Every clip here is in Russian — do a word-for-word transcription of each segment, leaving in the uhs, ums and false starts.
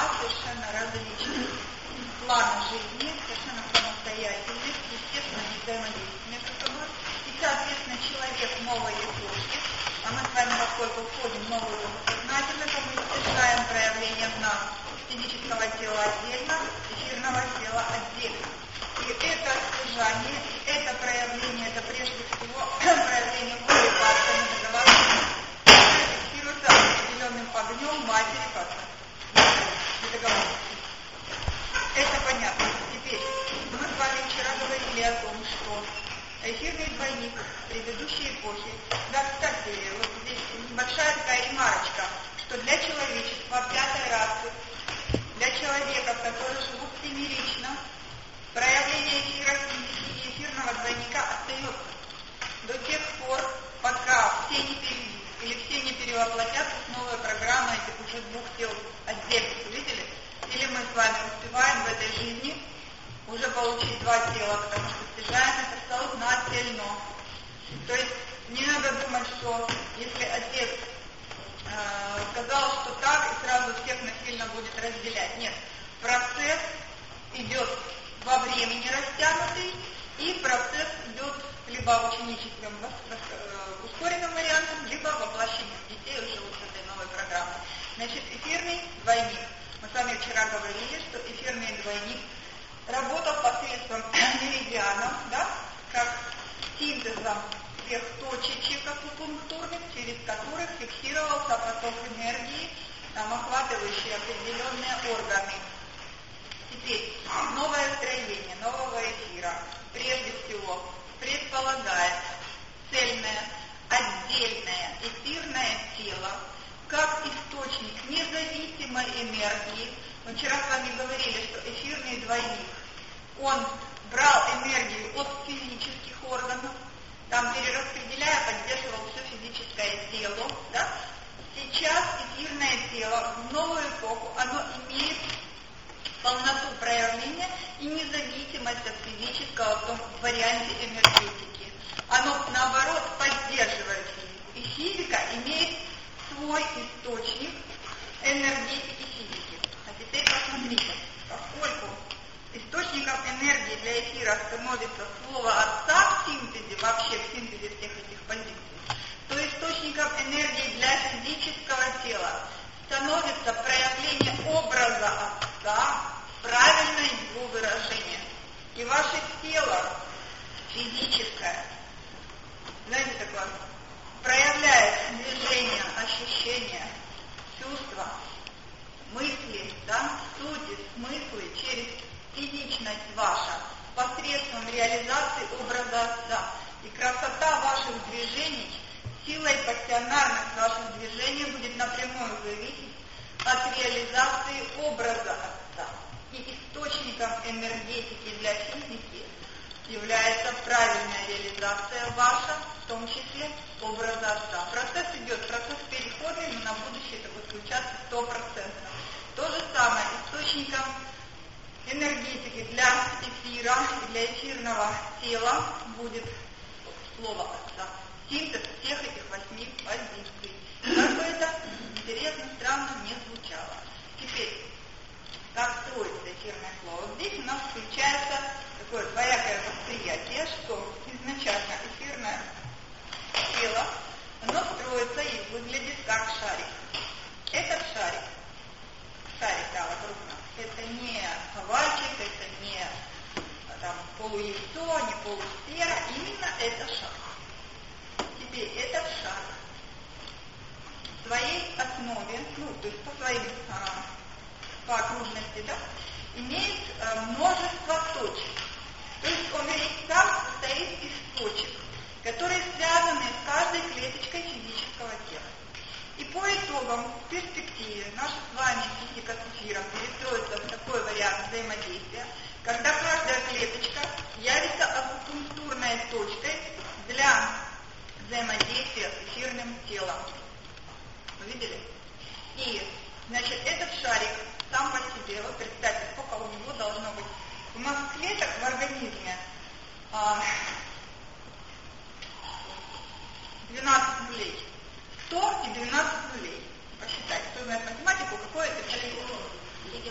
два совершенно различных плана жизни, совершенно самостоятельных, естественно, не взаимодействуют между собой. И, соответственно, человек новой эпохи, а мы с вами, поскольку входим в новую эпоху сознательно, то мы достигаем проявления в нас физического тела отдельно, эфирного тела отдельно. И это содержание, это проявление, это прежде всего проявление воли по атому договаривания, которое фиксируется определенным огнем матери как договоренности. Это понятно. Теперь, мы с вами вчера говорили о том, что эфирный двойник предыдущей эпохи, да, кстати, вот здесь небольшая такая ремарочка, что для человечества пятой расы, для человека, которые живут семерично, проявление эфира и эфирного двойника остается до тех пор, пока все не перейдут или все не перевоплотятся с новой программой этих уже двух тел отдельных. Видели? Или мы с вами успеваем в этой жизни уже получить два тела, потому что стяжаем это сознательно. То есть не надо думать, что если отец э, сказал, что так, и сразу всех насильно будет разделять. Нет, процесс идет во времени растянутый, и процесс идет либо ученическим ускоренным вариантом, либо воплощением детей уже вот с этой новой программы. Значит, эфирный двойник. Мы с вами вчера говорили, что эфирный двойник работал посредством меридианов, да, как синтезом тех точечек акупунктурных, через которых фиксировался поток энергии, там, охватывающий определенные органы. Теперь, новое строение нового эфира, прежде всего, предполагает цельное, отдельное эфирное тело, как источник независимой энергии. Мы вчера с вами говорили, что эфирный двойник, он брал энергию от физических органов, там перераспределяя, поддерживал все физическое тело. Да? Сейчас эфирное тело в новую эпоху, оно имеет полноту проявления и независимость от физического в том варианте энергетики. Оно, наоборот, поддерживает физику. И физика имеет свой источник энергетики физики. А теперь посмотрите, поскольку источником энергии для эфира становится слово Отца в синтезе, вообще в синтезе всех этих позиций, то источником энергии для физического тела становится проявление образа Отца, правильное его выражение. И ваше тело физическое, знаете, такое, проявляет движение, ощущения, чувства, мысли, да, сути, смыслы через физичность ваша посредством реализации образа Отца. И красота ваших движений, сила и пассионарность ваших движений будет напрямую зависеть от реализации образа Отца. И источником энергетики для физики является правильная реализация ваша, в том числе образа Отца. Процесс идет, процесс переходный, но на будущее это будет включаться сто процентов. То же самое источником энергетики для эфира и для эфирного тела будет слово Отца. Синтез всех этих восьми позиций. Как бы это интересно, странно не звучало. Теперь, как строится эфирное слово? Вот здесь у нас включается такое двоякое восприятие, что изначально эфирное тело, оно строится и выглядит как шарик. Этот шарик, шарик, да, вокруг нас, это не овальчик, это не там, полуяйцо, не полусфера, именно это шар. Теперь этот шар в своей основе, ну, то есть по своим а, по окружности, да, имеет а, множество точек. То есть он весь сам состоит из точек, которые связаны с каждой клеточкой физического тела. И по итогам, в перспективе, наша с вами физика с эфиром перестроится в такой вариант взаимодействия, когда каждая клеточка явится акупунктурной точкой для взаимодействия с эфирным телом. Вы видели? И, значит, этот шарик сам по себе, вот представьте, сколько у него должно быть. У нас клеток в организме а, двенадцать нулей. сто и двенадцать нулей. Посчитайте, кто знает математику, какое это число?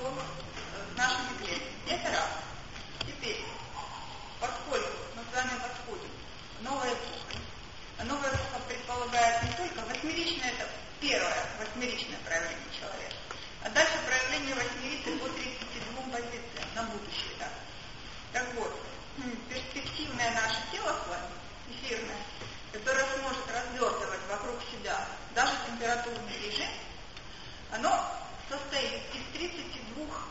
с нашими клетками. Это раз. Теперь, поскольку мы с вами подходим к новой эпохе, а новая эпоха предполагает не только восьмеричное, это первое восьмеричное проявление человека, а дальше проявление восьмерицы по тридцати двум позициям на будущее. Да? Так вот, перспективное наше тело с вами, эфирное, которое сможет развертывать вокруг себя даже температурный режим, оно состоит из тридцати двух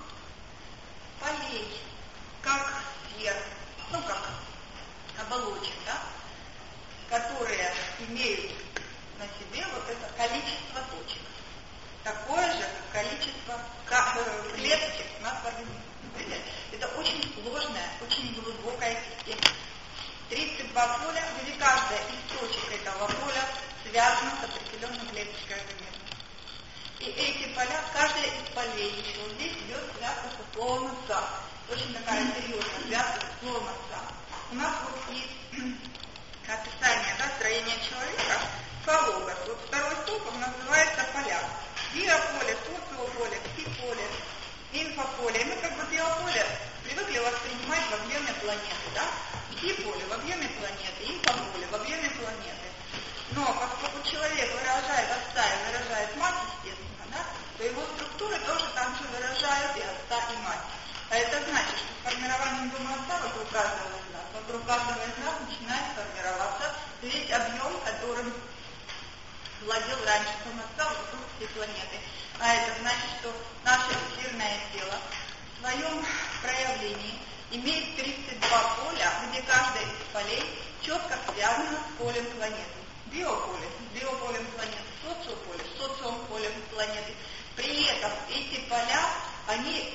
полей, как сфер, ну как оболочек, да, которые имеют на себе вот это количество точек. Такое же количество клеточек у нас в организме. Это очень сложная, очень глубокая система. тридцать два поля, где каждая из точек этого поля связана с определенной клеточкой организма. И эти поля, каждая из полей еще здесь идет связка со словом отца. Очень такая серьезная связка со словом отца. У нас вот есть описание, да, строения человека по логос. Вот второй столб называется поля. Биополе, социополе, псиполе, инфополе. Мы как бы биополе привыкли воспринимать в объеме планеты, да? Псиполе в объеме планеты, инфополе в объеме планеты. Но поскольку человек выражает отца и выражает мать, естественно, да, то его структуры тоже там же выражают и отца, и мать. А это значит, что с формированием дома отца вокруг каждого из нас, вокруг каждого из нас начинает формироваться весь объем, которым владел раньше дом отца вокруг всей планеты. А это значит, что наше эфирное тело в своем проявлении имеет тридцать два поля, где каждое из полей четко связано с полем планеты. Биополе с биополем планеты, социополе с социополем планеты. При этом эти поля, они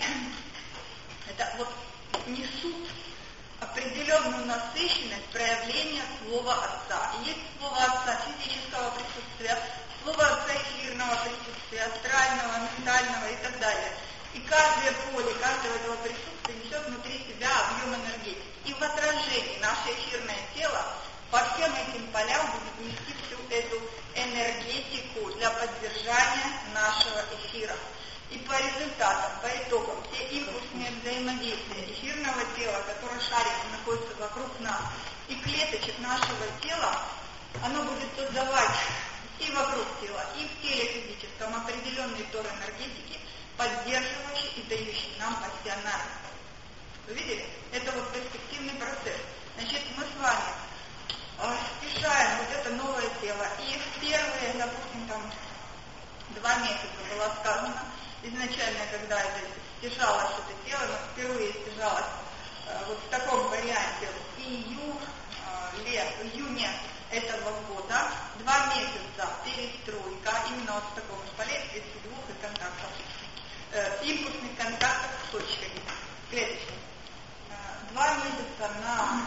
это вот несут определенную насыщенность проявления слова отца. И есть слово отца физического присутствия, слово отца эфирного присутствия, астрального, ментального и так далее. И каждое поле, каждого этого присутствия несет внутри себя объем энергетики. И в отражении наше эфирное тело по всем этим полям будет нести всю эту энергетику для поддержания нашего эфира. И по результатам, по итогам, все импульсные взаимодействия эфирного тела, которое шариком находится вокруг нас, и клеточек нашего тела, оно будет создавать и вокруг тела, и в теле физическом определенный тор энергетики, поддерживающий и дающий нам пассионарность. Вы видели? Это вот перспективный процесс. Значит, мы с вами э, снижаем вот это новое тело, и в первые, допустим, там, два месяца было сказано, изначально, когда это стяжалось это тело, но впервые стяжалось э, вот в таком варианте в ию, э, лет, в июне этого года, два месяца перестройка, именно вот в таком поле тридцати двух и контактов, э, импульсных контактов с точками клеточных. Э, два месяца на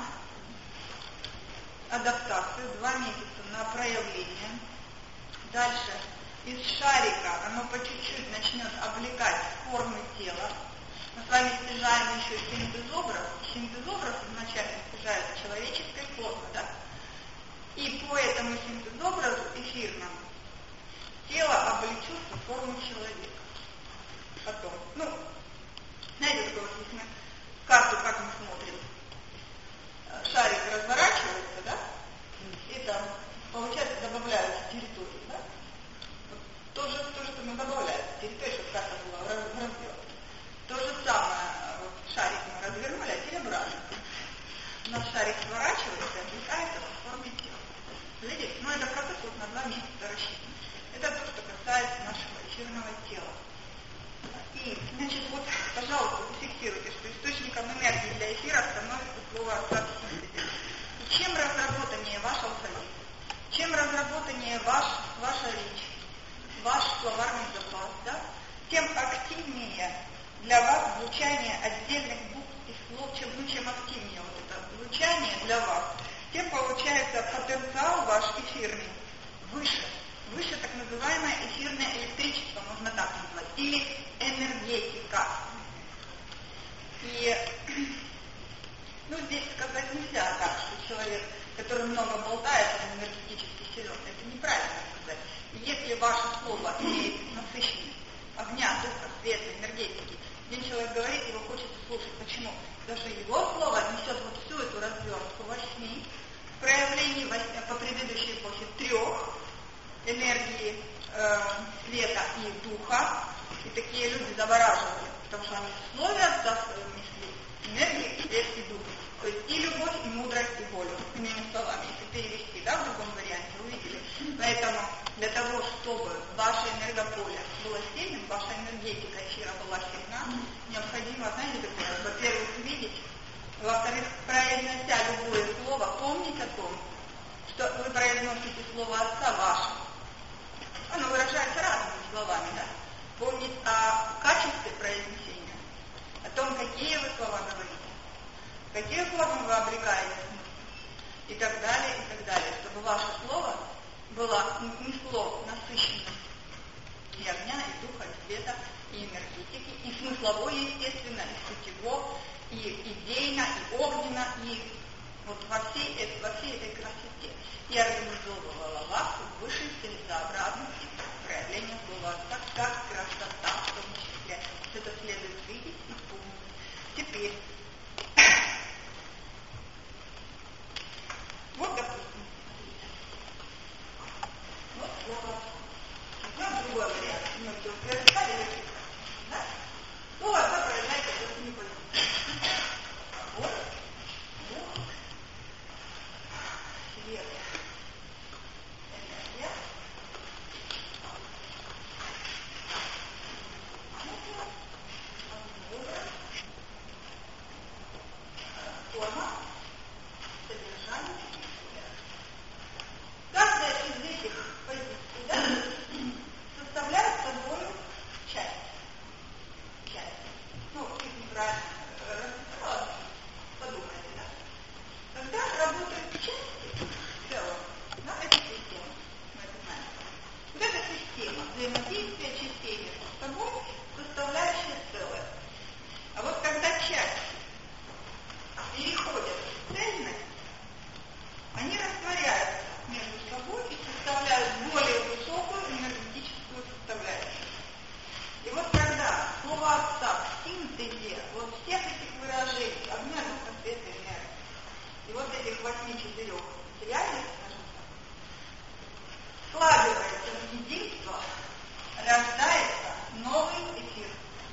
адаптацию, два месяца на проявление. Дальше из шарика оно по чуть-чуть начнет облекать формы тела. Мы с вами стяжаем еще синтезобраз. Синтезобраз изначально стяжается человеческой формы, да? И по этому синтезобразу эфирному тело облечется в форму человека. Потом, ну, знаете, такое вот, если мы карту, как мы смотрим, шарик разворачивается, да? И там, получается, добавляются территории, да? То же, то, что мы добавляем, территория, чтобы карта была развернута. То же самое, вот шарик мы развернули, а теперь обратно. У нас шарик сворачивается и облекается в форме тела. Видите? Но это процесс вот на два месяца рассчитан. Это то, что касается нашего эфирного тела. И, значит, вот, пожалуйста, зафиксируйте, что источником энергии для эфира становится слово отца. И чем разработаннее ваш алфавит, чем разработаннее ваш, ваша речь, ваш словарный запас, да, тем активнее для вас звучание отдельных букв и слов, чем, ну, чем активнее вот это звучание для вас, тем получается потенциал ваш эфирный выше. Выше так называемое эфирное электричество, можно так назвать, или энергетика. И, ну, здесь сказать нельзя так, что человек, который много болтает, он энергетически силен. Это неправильно сказать. И если ваше слово имеет насыщенность огня, духа, света, энергетики, Один человек говорит, его хочется слушать. Почему? Потому что его слово несет вот всю эту развертку восьми проявлений восьми, по предыдущей эпохе трех энергии э, света и духа. И такие люди завораживали, потому что они в слове отца своем несли энергии, свет и дух. То есть и любовь, и мудрость, и волю. Иными словами, если перевести, да, в другом варианте, увидели. Поэтому для того, чтобы ваше энергополе было сильным, ваша энергетика эфира была сильна, необходимо, знаете, такое, во-первых, видеть, во-вторых, произнося любое слово, помнить о том, что вы произносите слово отца ваше. Оно выражается разными словами, да? Помнить о качестве произнесения, о том, какие вы слова говорите, какие формы вы обрекаете, и так далее, и так далее, чтобы ваше слово было несло насыщенность и огня, и духа, и света, и энергетики, и смыслово, естественно, и сутево, и идейно, и огненно, и вот во всей, этой, во всей этой красоте. И организовывала вас в высшей целесообразности проявления слова отца, как красота в том числе. Это следует видеть и помнить. Теперь, вот, допустим, вот слово. Вот другой вариант. Мы все представили, да? Слово отца проявляется просто не понимаете. Вот, вот, свет. Энергия. Форма, содержание. Каждая из этих позиций, да, составляет собой часть. Часть. Ну, чуть неправильно расписала, подумайте, да. Когда работают части в целом, да, это система, мы это знаем. Вот эта система взаимодействия частей между собой, составляющая целое. А вот когда части переходят в цельность, они растворяются между собой и составляют более высокую энергетическую составляющую. И вот когда слово отца в синтезе вот всех этих выражений, огня, духа, света, энергии, и вот этих восьми-четырех материальных, скажем так, складывается в единство, рождается новый эфир.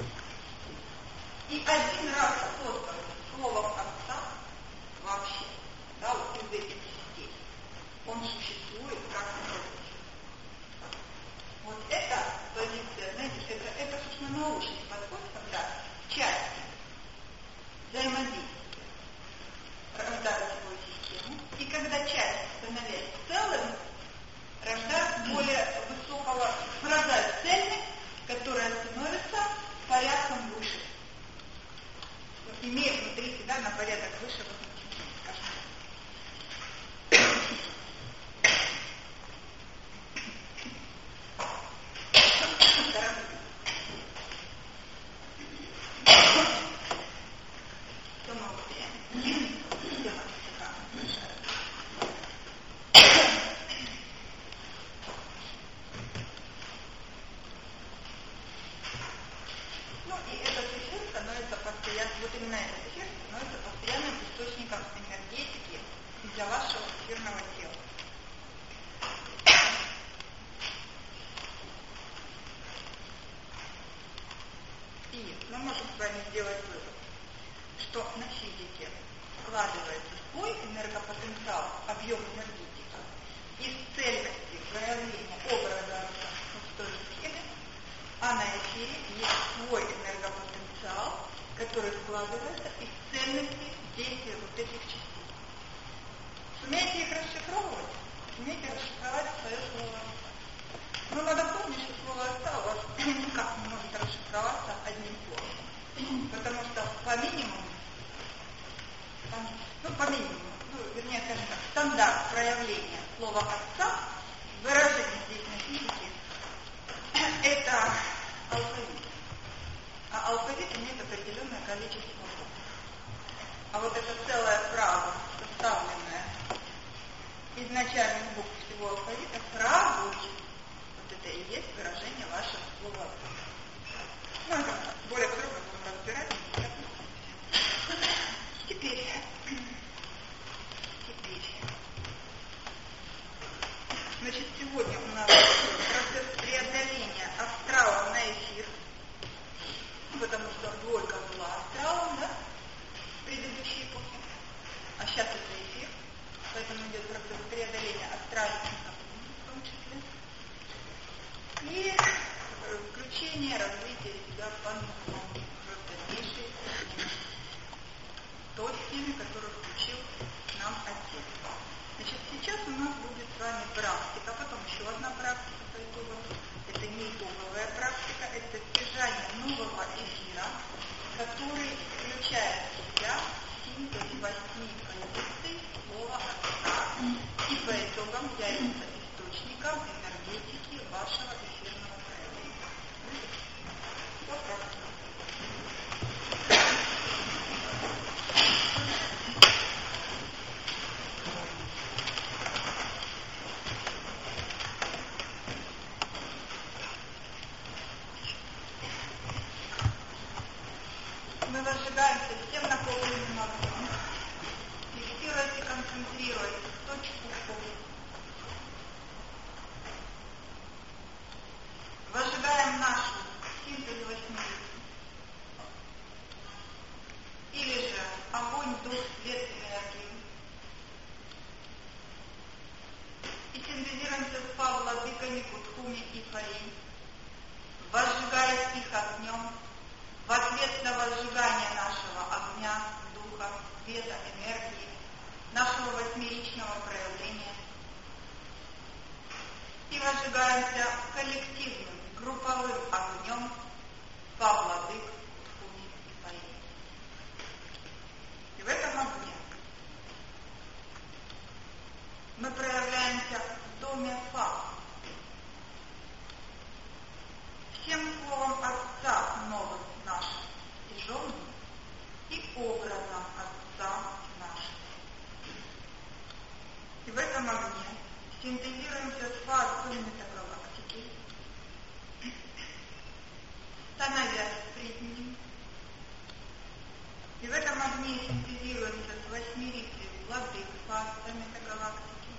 И один раз созданный словом отца вообще, да, вот из этих частей, он существует как новый. Вот эта позиция, знаете, это, это собственно, научный подход, когда части взаимодействия рождают свою систему, и когда части, становясь целым, рождают более высокого, порождают цельность, которая становится порядком выше. Имея внутри себя на порядок выше возмущения, скажем. Ну и этот эфир становится постоянно, вот именно этот эфир становится постоянным источником энергетики для вашего эфирного тела. И мы можем с вами сделать вывод, что на физике складывается свой энергопотенциал, объем энергетики, из цельности проявления образа в той же схеме, а на эфире есть свой энергопотенциал, который складывается из цельности действия вот этих частей. Сумеете их расшифровывать? Сумеете расшифровать свое слово отца. Но надо помнить, что слово отца у вас никак не может расшифроваться одним словом. Потому что по минимуму, ну по минимуму, ну, вернее, скажем так, стандарт проявления слова отца, выражение здесь на физике, это алфавит. А алфавит имеет определенное количество букв. А вот эта целая фраза, составленная из начальных букв всего алфавита, фразу, вот это и есть выражение вашего слова. Ну, это более подробно будем который включает в себя синтез восьми концепций слова Отца и по итогам является источником энергетики вашего эфирного проявления. Вопрос. Мы возжигаемся всем накопленным огнем. Фиксируйте, концентрируйте точку входа. Возжигаем нашу синтез восьми. Или же огонь, дух, свет, энергию. И синтезируемся с Павла, Владыками, Кутхуми и Фари, возжигая их огнем. В ответ на возжигание нашего огня, духа, света, энергии, нашего восьмеричного проявления, и возжигаемся коллективным, групповым огнем по владык, Кутхуми и Фари. И в этом огне мы проявляемся в доме Фа. Всем словом Отца новым нашим стяженным и образом Отца нашим. И в этом огне синтезируемся с фазой метагалактики, становясь пред ним. И в этом огне синтезируемся с восьмерицей владык фазы метагалактики,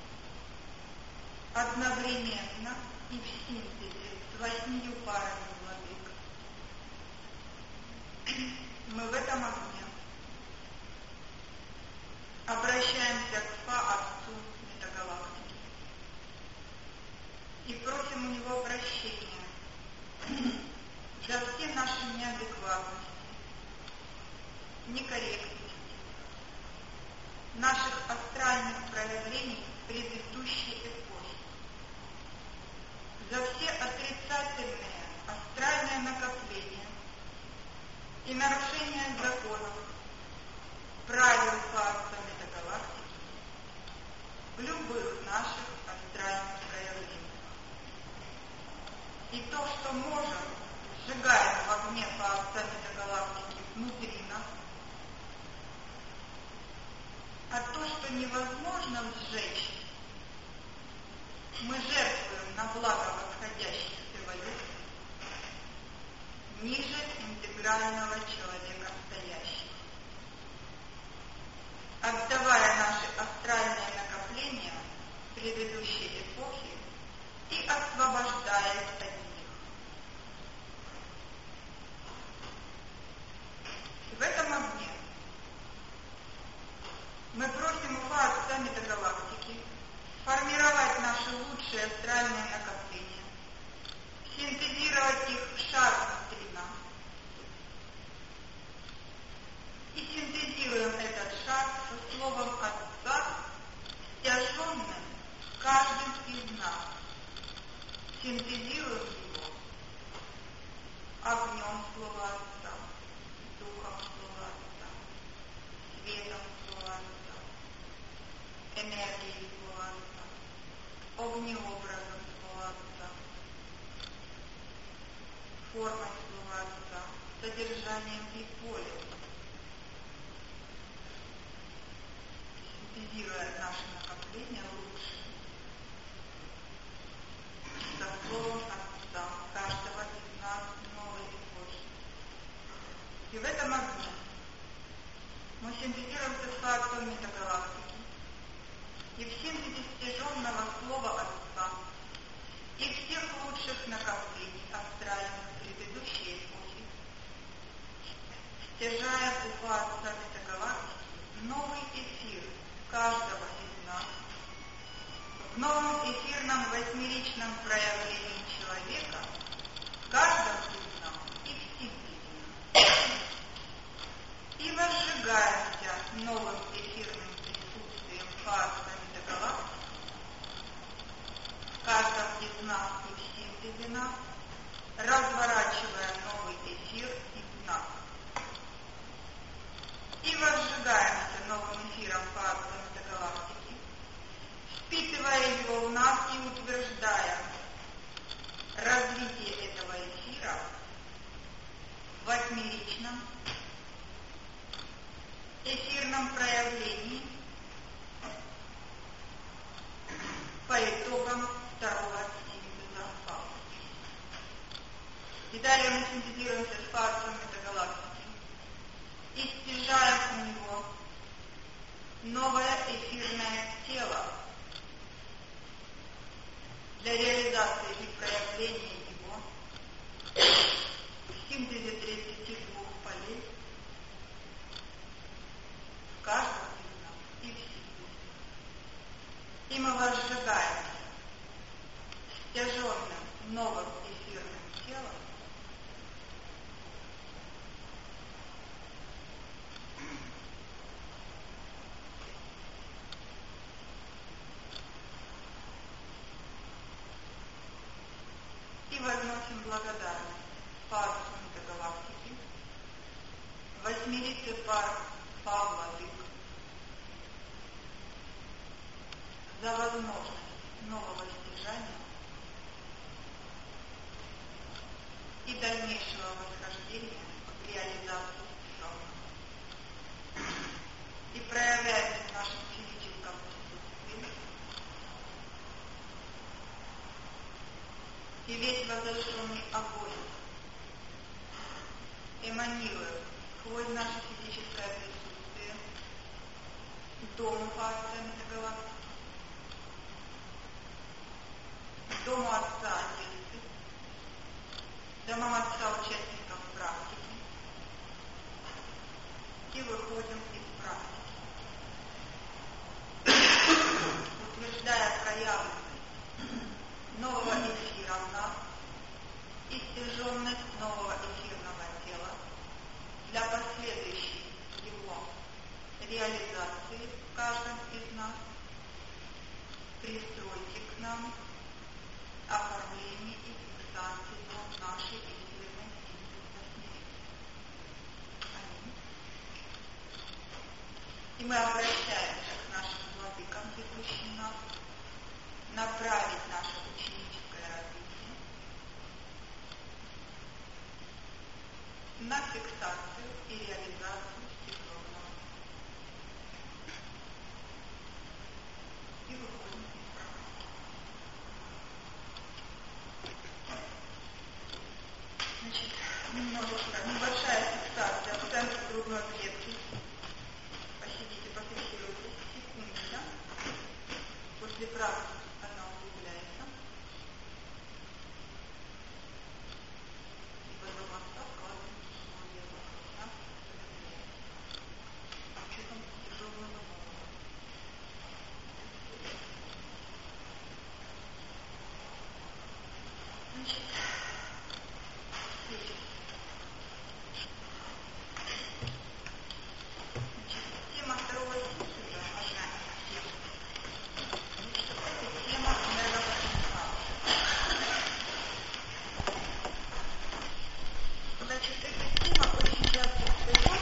одновременно и в синтезе с восьмию парами владык. Мы в этом огне обращаемся к Фа-Отцу метагалактики и просим у него прощения за все наши неадекватности, некорректности, наших астральных проявлений в предыдущей эпохе, за все отрицательные астральные накопления и нарушение законов, правил Фа-Отца метагалактики в любых наших астральных проявлениях. И то, что можем, сжигаем в огне Фа-Отца метагалактики внутри нас, а то, что невозможно сжечь, мы жертвуем на благо восходящих эволюций ниже интегрального человека стоящих, отдавая наши астральные накопления предыдущей эпохи и освобождаясь от них. В этом огне мы просим у Фа-Отца метагалактики формировать наши лучшие астральные накопления, синтезировать их в шар внутри нас. И синтезируем этот шар со словом Отца, стяженным каждым из нас. Синтезируем его огнем слова Отца, духом слова Отца, светом слова Отца, энергией слова Отца, огнеобразом слова Отца, формой слова Отца, содержанием и полем, синтезируя наши накопления лучше, со словом Отца каждого из нас новой эпохи. И в этом огне мы синтезируемся с Фа-Отцом метагалактики и в синтезе стяженного слова Отца и всех лучших накоплений астральных предыдущей эпохи, стяжая у Фа-Отца метагалактики новый эфир каждого из нас, в новом эфирном восьмеричном проявлении человека, каждого из нас и в синтезе. И возжигаемся новым эфирным присутствием Фа-Отца метагалактики, каждом из нас и в синтезе нас, разворачивая новый эфир из нас. эфирном проявлении по итогам второго синтеза фазы. И далее мы синтезируемся с фазом метагалактики и снижаем у него новое эфирное тело для реализации и проявления его в синтезе тридцати двух полей в каждом из нас и в себе. И мы возжигаемся стяженным новым эфирным телом и возносим благодарность Парусу Метагалактики, восьмерите пар Павла-Дык за возможность нового стяжания и дальнейшего восхождения в реализацию стяженного. И проявляется в нашем физическом присутствии и весь возрожденный огонь эманирует сквозь наше физическое присутствие дому Паруса Метагалактики, дому Отца Одессы, домам Отца участников практики, и выходим из практики, утверждая проявленность нового эфира в нас и стяженность нового эфирного тела для последующей его реализации в каждом из нас. Пристройте к нам оформление и фиксацию нашей эфирной синтезной. Аминь. И мы обращаемся к нашим владыкам, ведущим нас, направить наше ученическое развитие на фиксацию и реализацию стиховного. И выходим из практики. Значит, немножко, небольшая фиксация в центре грудной клетки. Посидите, пофиксируйтесь секунду, да? После практики она углубляется. И потом откладываем условия вокруг нас, учетом тяжелого нового. Значит, Значит, тема второго синтеза, одна из тем, это тема энергопотенциала. Значит, эта тема очень часто встает,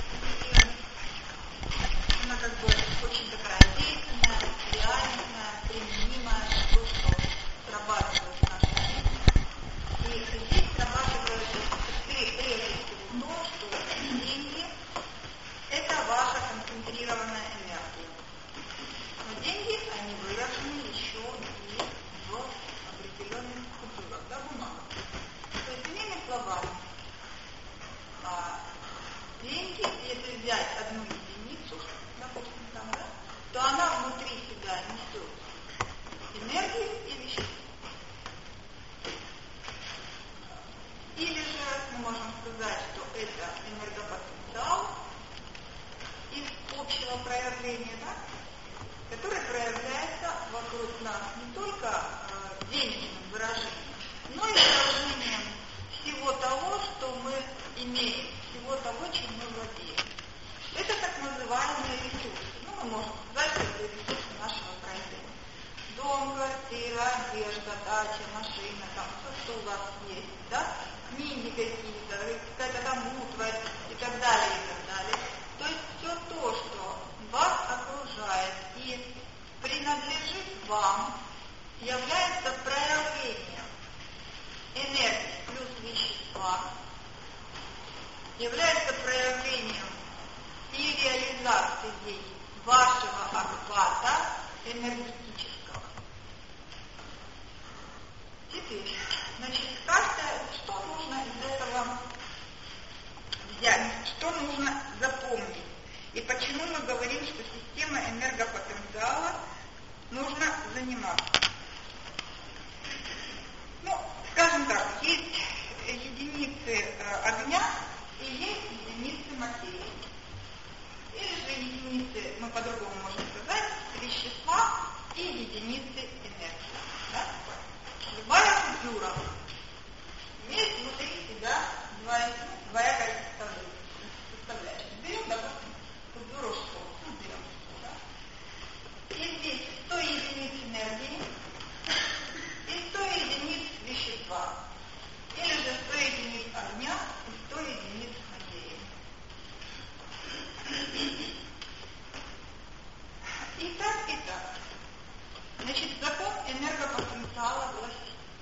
и она как бы очень такая действенная, реальная, применимая, то, что срабатывает в нашей жизни. И здесь срабатывает прежде всего то, что деньги – это ваша концентрированная энергия. Но деньги, они выражены еще и в определенных купюрах, да, бумагах. То есть, иными словами, а, деньги, если взять одну единицу, допустим, там, да, то она внутри себя несет энергию и вещество. Или же мы можем сказать, что это энергопотенциал из общего проявления, да, который проявляется вокруг нас не только э, денежным выражением, но и выражением всего того, что мы имеем, всего того, чем мы владеем. Это так называемые ресурсы. Ну, мы можем сказать, что это ресурсы нашего проявления. Дом, квартира, одежда, дача, машина, там все, что у вас есть, да, книги какие-то, какая-то там утварь и так далее, и так далее. То есть все то, что вас окружает и принадлежит вам, является проявлением энергии плюс вещества, является проявлением и реализацией вашего охвата энергетического. Теперь, значит, каждое, что нужно из этого взять, что нужно запомнить, и почему мы говорим, что система энергопотенциала нужно заниматься. Ну, скажем так, есть единицы огня и есть единицы материи. Или же единицы, мы по-другому можем сказать, вещества и единицы энергии. Да? Любая купюра имеет внутри себя двоякое составляющее. Берем, допустим, купюру сто. Ну, берем сто, да? И здесь сто единиц энергии и сто единиц вещества. Или же сто единиц огня и сто единиц материи. И так, и так. Значит, закон энергопотенциала гласит,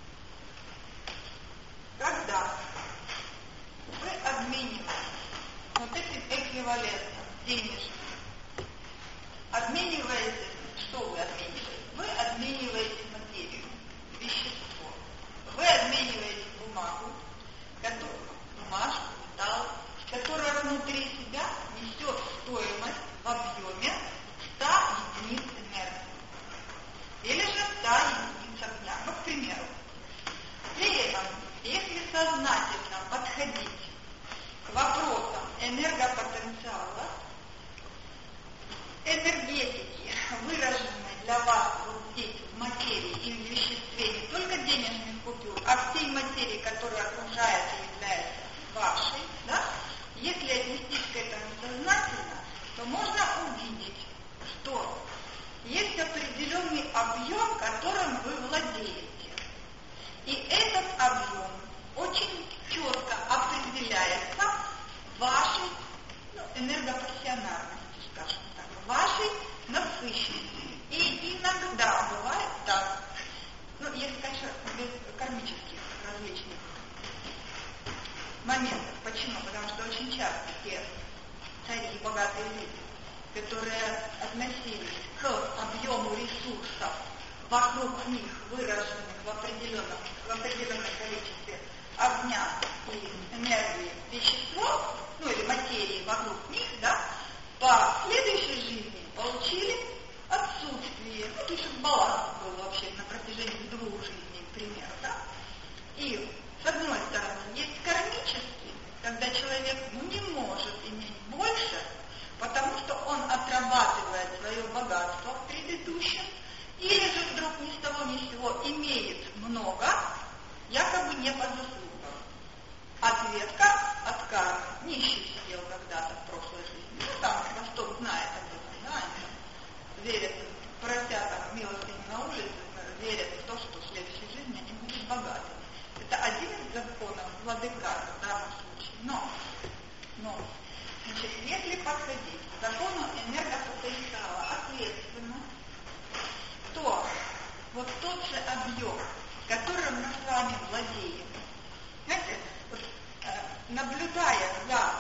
когда вы обмениваете вот этим эквивалентом денежным, обмениваете, что вы обмениваете? Вы обмениваете материю, вещество. Вы обмениваете бумагу, которую, бумажку, металл, которая внутри себя несет стоимость в объеме ста единиц энергии. Или же ста единиц огня. Ну, к примеру, при этом, если сознательно подходить к вопросам энергопотенциала, энергетики, выраженной для вас вот здесь в материи и в веществе, не только денежных купюр, а всей материи, которая окружает и является вашей, да? Если отнестись к этому сознательно, то можно увидеть, что есть определенный объем, которым вы владеете. И этот объем очень четко определяется вашей ну, энергопрофессиональностью, скажем так, вашей насыщенностью. И иногда бывает так, ну, если, конечно, без кармических различных моментов. Почему? Потому что очень часто те цари и богатые люди, которые относились к объему ресурсов вокруг них, выраженных в определенном, в определенном количестве огня и энергии вещества, ну или материи вокруг них, да, по следующей жизни получили отсутствие, ну, то есть баланс был вообще на протяжении двух жизней, к примеру, да. И с одной стороны, есть кармический, когда человек ну, не может иметь больше, потому что он отрабатывает свое богатство в предыдущем, или же вдруг ни с того ни с сего имеет много, якобы не по заслугам. Ответка от кармы. Нищий сидел когда-то в прошлой жизни. Ну там Восток знает об этом, да, они верят, просят там милостыню на улице, верят в то, что в следующей жизни они будут богаты. Это один из законов владыка в данном случае. Но, но, значит, если подходить к закону энергопотенциала ответственно, то вот тот же объем, которым мы с вами владеем, знаете, вот, э, наблюдая за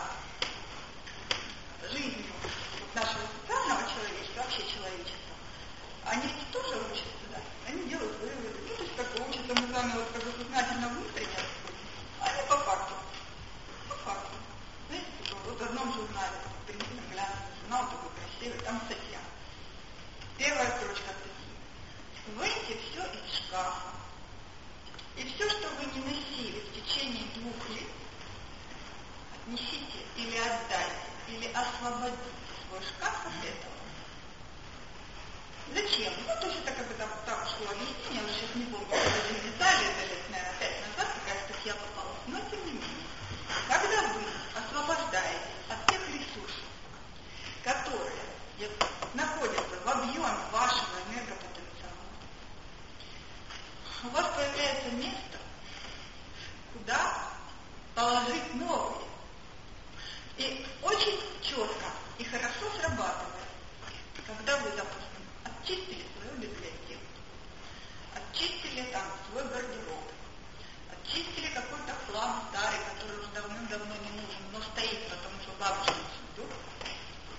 жизнью вот нашего социального человечества, вообще человечества, они ведь тоже учатся, да? Они делают выводы. Ну, то есть как бы учатся мы с вами вот как бы сознательно внутренне, а не по факту. По факту. Знаете, вот в одном журнале, принесено глянцевый журнал, такой красивый, там статья. Первая строчка статьи. Выньте все из шкафа. И все, что вы не носили в течение двух лет, отнесите или отдайте, или освободите свой шкаф от этого. Зачем? Ну, то есть это как бы там, там шло объяснение, я уже сейчас не помню, что детали, это лет, наверное, пять назад какая статья попалась, но тем не менее. Когда вы освобождаетесь от тех ресурсов, которые находятся в объеме вашего энергопотенциала, у вас появляется место, куда положить новые. И очень четко и хорошо срабатывает, когда вы, допустим, очистили свою библиотеку, очистили там свой гардероб, очистили какой-то хлам старый, который уже давным-давно не нужен, но стоит, потому что бабушка судьбу,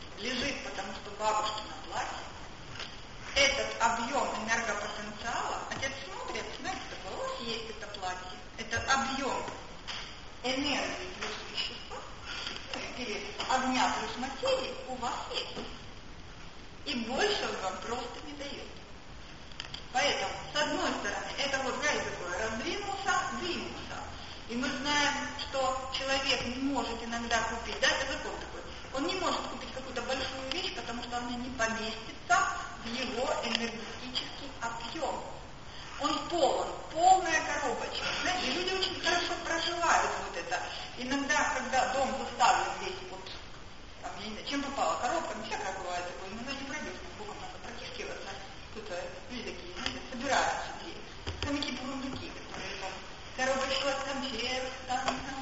бабушкино платье, этот объем энергопотенциала, отец смотрит, знаете, такое, у вас есть это платье, этот объем энергии плюс вещества, или огня плюс материи у вас есть. И больше он вам просто не дает. Поэтому, с одной стороны, это вот, знаете, такое, раздвинулся, двинулся. И мы знаем, что человек не может иногда купить, да, это закон такой, он не может купить какую-то большую вещь, потому что она не поместится в его энергетический объем. Он полон, полная коробочка. Знаете, люди очень хорошо проживают вот это. Иногда, когда дом заставлен весь вот, там, я не знаю, чем попало, коробка, ну всякое бывает такое, иногда не пройдет, богом надо протестироваться. Кто-то, люди такие, знаете, собираются здесь. Хомяки-бурундуки, которые там, коробочка от консерв, там, там,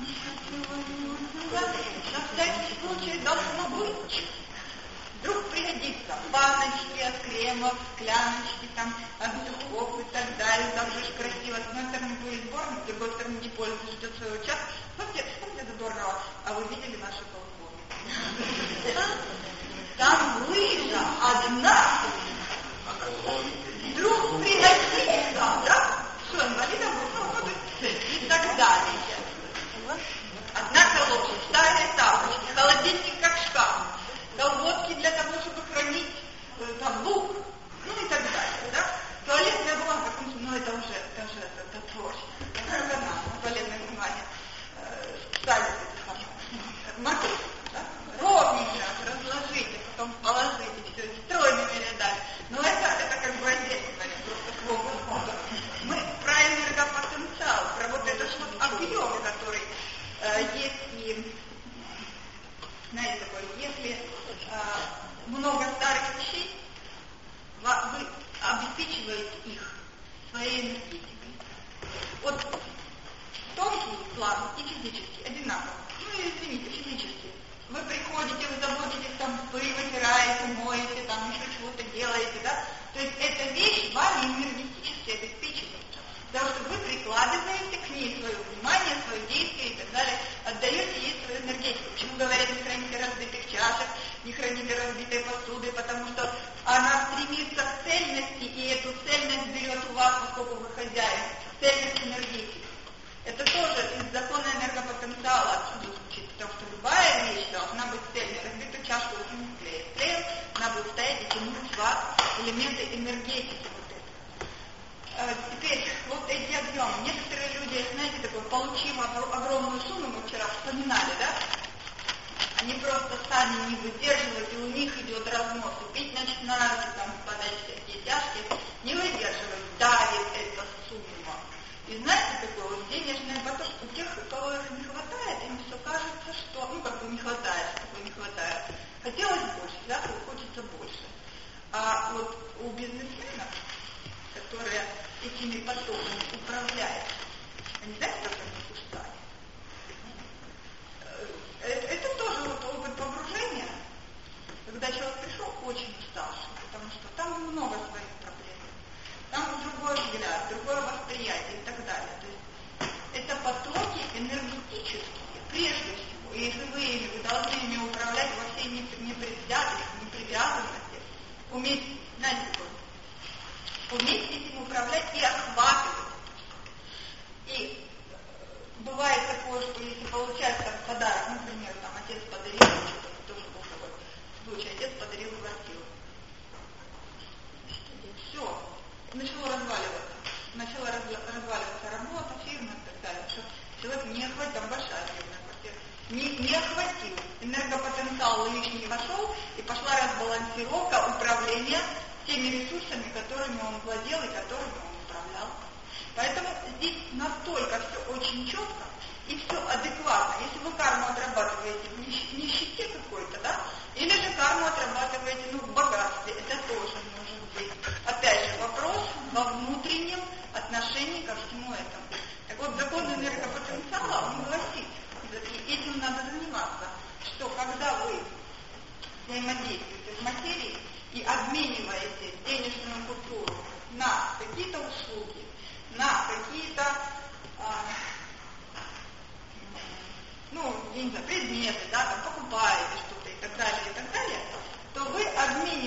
на всякий случай должно быть. Вдруг пригодится баночки от кремов, скляночки, там, от духов и так далее, там же красиво. С одной стороны были сборник, с другой стороны не пользуются, ждет своего часа. Помните, помните задорного? А вы видели наши балконы? Там лыжа одна, вдруг пригодится, да? Что, инвалидом будет, и так далее. Одна колодка, старая тапочка, холодильник как шкаф, колготки для того, чтобы хранить э, там лук, ну и так далее, да? Туалетная бумага, ну это уже, это уже, это, это творчество, это она, туалетное внимание, э, ставите, морковку, да? Ровненько разложите, потом положите, все, стройными рядами. Но это, это как бы отдельно, просто к вопросу. Мы про энергопотенциал, про вот этот вот объем, который э, если, знаете, такое, если э, много старых вещей, вы обеспечиваете их своей энергетикой. Вот тонкий план и физический одинаково. Ну, извините, физически. Вы приходите, вы заботитесь, там, вы вытираете, моете, там, еще чего-то делаете, да? То есть эта вещь вами энергетически обеспечивается. Потому что вы прикладываете к ней свое внимание, свое действие и так далее, отдаете ей свою энергетику. Почему говорят, не храните разбитых чашек, не храните разбитой посуды, потому что она стремится к цельности, и эту цельность берет у вас, поскольку вы хозяин, цельность энергетики. Это тоже из закона энергопотенциала отсюда звучит, потому что любая вещь должна быть цельной. Разбитую чашку очень не склеит. Склеит, она будет стоять и тянуть вас элементы энергетики. Вот это. Теперь, вот эти объемы. Некоторые люди, знаете, такое, получив огромную сумму, мы вчера вспоминали, да? Они просто сами не выдерживают, и у них идет разнос. И пить начинают, и там впадать всякие тяжкие, не выдерживают, давит эта сумма. И знаете, такой вот денежный поток, у тех, у кого их не хватает, им все кажется, что, ну, как бы не хватает, такой не хватает. Хотелось больше, да, хочется больше. А вот у бизнесменов, которые этими потоками управляют, они знаете, как они устали? Это тоже вот опыт погружения, когда человек пришел очень уставший, потому что там много своих проблем. Там другой взгляд, другое восприятие и так далее. То есть это потоки энергетические, прежде всего. И если вы ими, вы должны ими управлять во всей непредвзятости, непривязанности, уметь, знаете, такое, уметь этим управлять и охватывать. И бывает такое, что если получать там подарок, например, там отец подарил, что-то тоже был такой случай, отец подарил квартиру. Все. Начало разваливаться. Начала разваливаться работа, фирма и так далее. Что человек не охватил, там большая фирма, квартира, не, не охватил. Энергопотенциал лишний вошел, и пошла разбалансировка управления теми ресурсами, которыми он владел и которыми он управлял. Поэтому здесь настолько все очень четко и все адекватно. Если вы карму отрабатываете в нищете какой-то, да, или же карму отрабатываете, ну, в богатстве, это тоже может быть. Опять же, вопрос во внутреннем отношении ко всему этому. Так вот, закон энергопотенциала, он гласит, и этим надо заниматься, что когда вы взаимодействуете с материей и обмениваете денежную культуру на какие-то услуги, на какие-то, а, ну, я не знаю, предметы, да, там покупаете что-то и так далее, и так далее, то вы обмениваете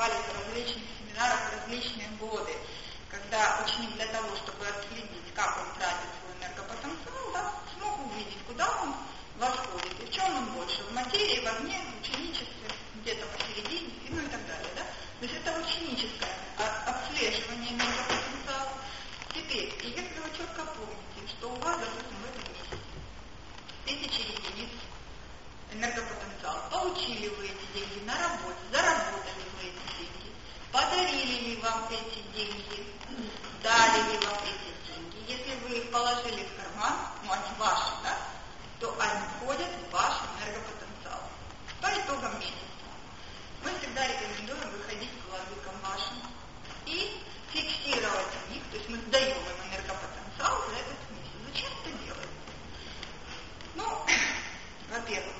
бывали в различных семинарах в различные годы, когда ученик для того, чтобы отследить, как он тратит свой энергопотенциал, да, смог увидеть, куда он восходит, и в чем он больше, в материи, в огне, в ученичестве, где-то посередине, ну и так далее. Да? То есть это ученическое отслеживание энергопотенциала. Теперь, и если вы четко помните, что у вас, допустим, в этом месяце тысячи единиц энергопотенциала, получили вы эти деньги на работе, заработали вы эти деньги, подарили ли вам эти деньги, дали ли вам эти деньги. Если вы их положили в карман, ну они ваши, да, то они входят в ваш энергопотенциал. По итогам месяца мы всегда рекомендуем выходить к владыкам вашим и фиксировать в них, то есть мы сдаем им энергопотенциал за этот месяц. Зачем это делать? Ну, во-первых,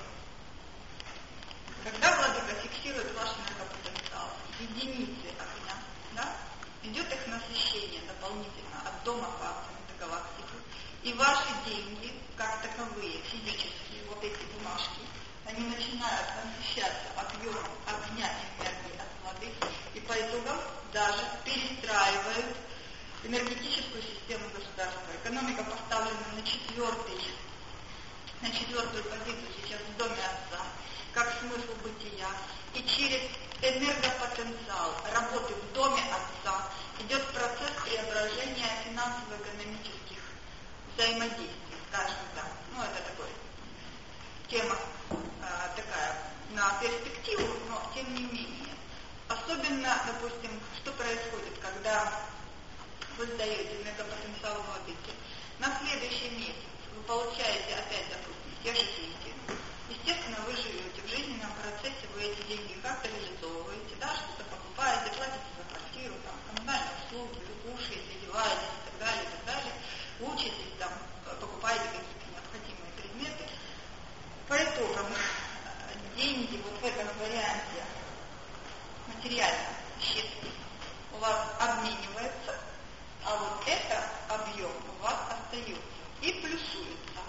когда владыка фиксирует ваш энергопотенциал, единицы огня, да, идет их насыщение дополнительно от дома к атому до галактики, и ваши деньги, как таковые, физические, вот эти бумажки, они начинают насыщаться объемом огня и энергии от владыки, и по итогам даже перестраивают энергетическую систему государства. Экономика поставлена на четвертый, на четвертую позицию сейчас в доме Отца, как смысл бытия. И через энергопотенциал работы в доме Отца идет процесс преображения финансово-экономических взаимодействий, скажем так. Ну, это такой тема э, такая на перспективу, но тем не менее. Особенно, допустим, что происходит, когда вы сдаете энергопотенциал владыки. На следующий месяц вы получаете опять, допустим, те же деньги. Естественно, вы живете в жизненном процессе, вы эти деньги как-то реализовываете, да, что-то покупаете, платите за квартиру, там, коммунальные услуги, вы кушаете, одеваетесь и так далее, и так далее, учитесь, там, покупаете какие-то необходимые предметы. По итогам деньги вот в этом варианте материально вещественных у вас обмениваются, а вот это объем у вас остается и плюсуется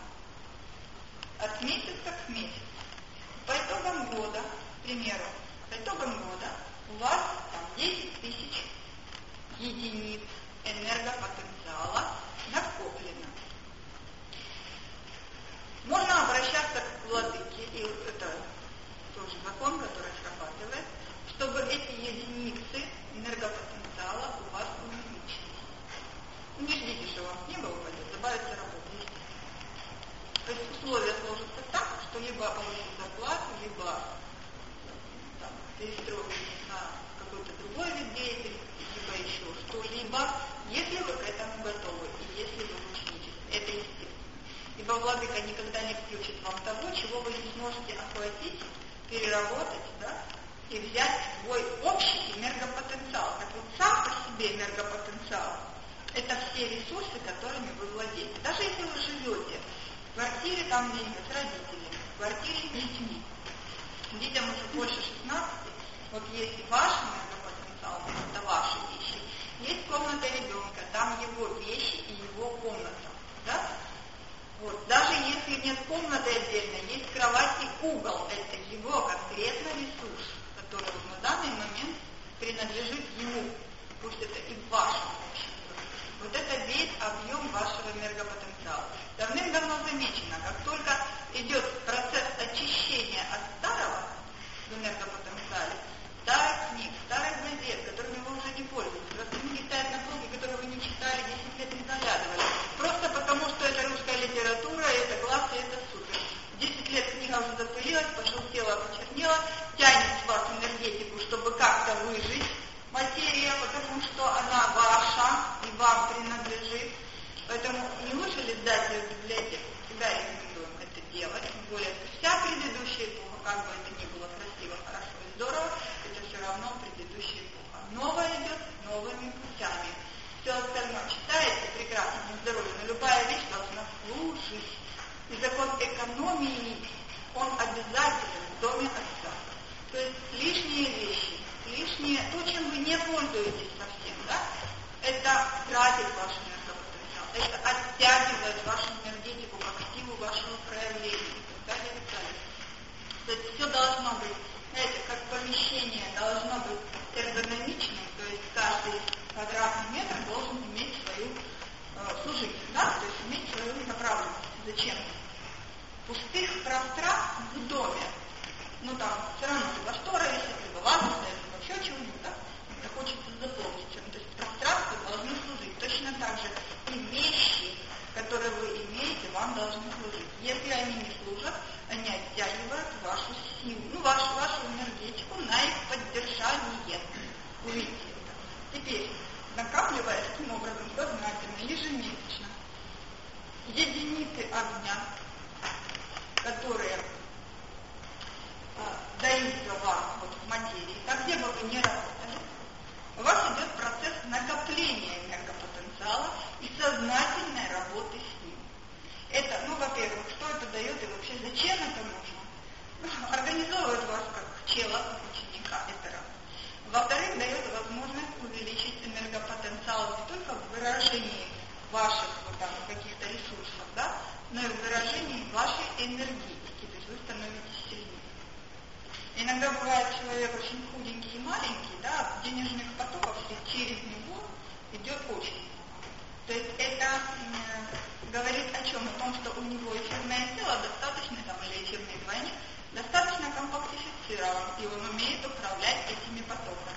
от месяца к месяцу. По итогам года, к примеру, по итогам года у вас там десять тысяч единиц энергопотенциала накоплено. Можно обращаться к владыке, и это тоже закон, который срабатывает, чтобы эти единицы энергопотенциала у вас увеличились. Не ждите, что у вас не было, упадет, добавится работа, естественно. То есть условия сложатся так, что либо получить зарплату, либо там, перестроить на какой-то другой вид деятельности, либо еще что-либо, если вы к этому готовы, и если вы учитесь. Это естественно. Ибо владыка никогда не включит вам того, чего вы не сможете охватить, переработать, да, и взять свой общий энергопотенциал. Как вот сам по себе энергопотенциал, это все ресурсы, которыми вы владеете. Даже если вы живете в квартире там где-нибудь с родителями, в квартире с детьми, детям уже больше шестнадцати, вот есть ваш энергопотенциал, это ваши вещи, есть комната ребенка, там его вещи и его комната, да? Вот. Даже если нет комнаты отдельно, есть кровать и угол, это его конкретно ресурс, который на данный момент принадлежит ему, пусть это и в вашем обществе. Вот это весь объем вашего энергопотенциала. Давным-давно замечено, как только идет процесс очищения от старого в энергопотенциале, старых книг, старых газет, которыми вы уже не пользуетесь, просто книги стоят на полке, которые вы не читали, десять лет не заглядывали, просто потому, что это русская литература, и это класс, и это супер. десять лет книга уже запылилась, пожелтела, почернела, тянет с вас энергетику, чтобы как-то выжить, материя, потому что она ваша и вам принадлежит. Поэтому не лучше ли сдать ее в библиотеку? Всегда рекомендуем это делать. Тем более, вся предыдущая эпоха, как бы это ни было красиво, хорошо и здорово, это все равно предыдущая эпоха. Новая идет новыми путями. Все остальное читается прекрасно, на здоровье, но любая вещь должна служить. И закон экономии, он обязателен в доме Отца. То есть лишние вещи, лишние, то, чем вы не пользуетесь совсем, да, это тратит ваш энергопотенциал, это оттягивает вашу энергетику к активу вашего проявления и так далее, и так далее. То есть все должно быть, знаете, как помещение должно быть пустых пространств в доме. Ну там все равно либо штора висит, либо ваза стоит, либо еще чего-нибудь, да? Это хочется заполнить чем. То есть пространства должны служить. Точно так же и вещи, которые вы имеете, вам должны служить. Если они не служат, они оттягивают вашу силу, ну, вашу, вашу энергетику на их поддержание. Увидите это. Теперь, накапливая таким образом сознательно, ежемесячно, единицы огня, которые а, даются вам вот, в материи, так где бы вы ни работали, у вас идет процесс накопления энергопотенциала и сознательной работы с ним. Это, ну, во-первых, что это дает и вообще зачем это нужно? Ну, организовывает вас как чела, как ученика, это раз. Во-вторых, дает возможность увеличить энергопотенциал не только в выражении ваших вот, там, каких-то ресурсов, да, но и в выражении вашей энергетики, то есть вы становитесь сильнее. Иногда бывает человек очень худенький и маленький, да, денежных потоков через него идет очень много. То есть это э, говорит о чем? О том, что у него эфирное тело достаточно, там, или эфирный двойник, достаточно компактифицирован, и он умеет управлять этими потоками.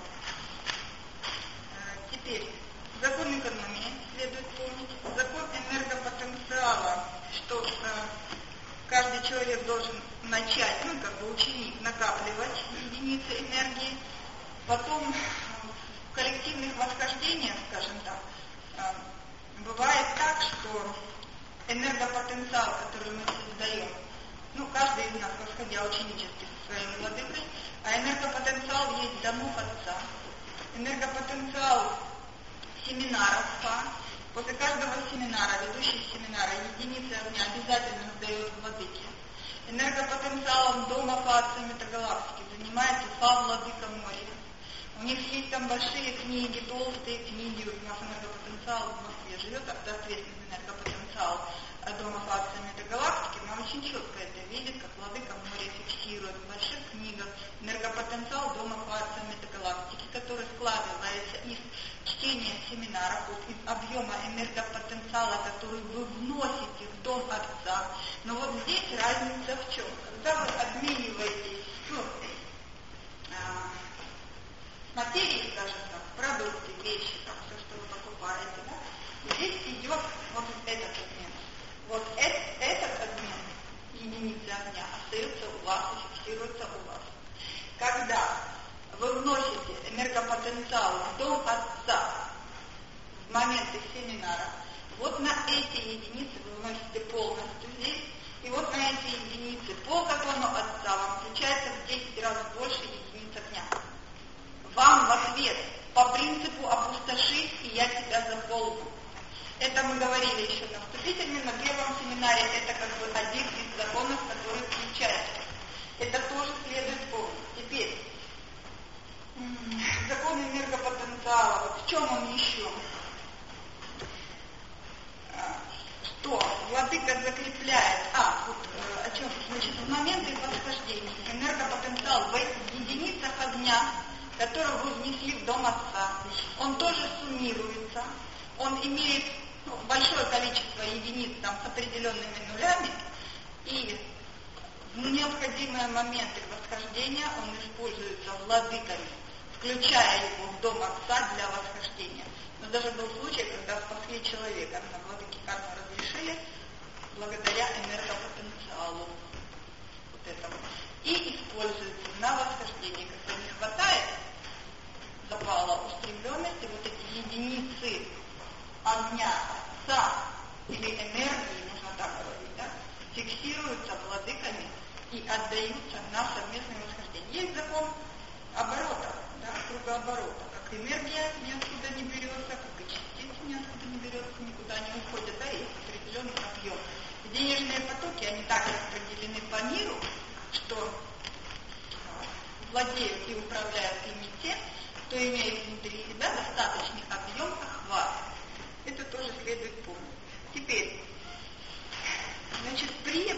Э, теперь, закон экономии следует помнить, закон энергопотенциала, что э, каждый человек должен начать, ну, как бы ученик, накапливать единицы энергии, потом в коллективных восхождениях, скажем так, э, бывает так, что энергопотенциал, который мы создаем, ну, каждый из нас, восходя ученически со своим владыкой, а энергопотенциал есть домов Отца, энергопотенциал семинаров СПА. После каждого семинара, ведущий семинара, единицы огня обязательно сдает владыке. Энергопотенциалом дома по Отцу Метагалактики занимается Фа Владыка Мория. У них есть там большие книги, толстые книги, у нас энергопотенциал в Москве живет, соответственно, энергопотенциал дома по Отцу Метагалактики, но очень четко это видит, как Владыка Мория фиксирует в больших книгах энергопотенциал дома по Отцу Метагалактики, который складывается из чтения семинаров, из объема энергопотенциала, который вы вносите в дом Отца. Но вот здесь разница в чем? Когда вы обмениваетесь, ну, а, материей, скажем так, продукты, вещи, там, все, что вы покупаете, да, здесь идет вот этот обмен. Вот этот, этот обмен единицы огня остается у вас и фиксируется у вас. Когда вы вносите энергопотенциал в дом Отца в моменты семинара, вот на эти единицы вы вносите полностью здесь, и вот на эти единицы по закону Отца вам включается в десять раз больше единиц огня. Вам в ответ по принципу опустошить, и я тебя заполню. Это мы говорили еще на вступительном, на первом семинаре, это как бы один из законов, который включается. Это тоже следует помнить. Теперь, закон энергопотенциала, вот в чем он еще? Что владыка закрепляет, а, вот о чем, значит, в моменты восхождения энергопотенциал в единицах огня, который вы внесли в дом Отца, он тоже суммируется, он имеет ну, большое количество единиц там, с определенными нулями, и в необходимые моменты восхождения он используется владыками, включая его в дом Отца для восхождения. Но даже был случай, когда спасли человека, на владыке кармы разрешили, благодаря энергопотенциалу вот этому. И используется на восхождении, когда не хватает запала устремленности, вот эти единицы огня Отца или энергии, нужно так говорить, да, фиксируются владыками и отдаются на совместное восхождение. Есть закон оборота, да, кругооборота, как энергия ниоткуда не берется, как и частицы ниоткуда не берется, никуда не уходят, да, есть определенный объем. Денежные потоки, они так распределены по миру, что владеют и управляют ими те, кто имеет внутри себя достаточный объем охвата. Это тоже следует помнить. Теперь, значит, при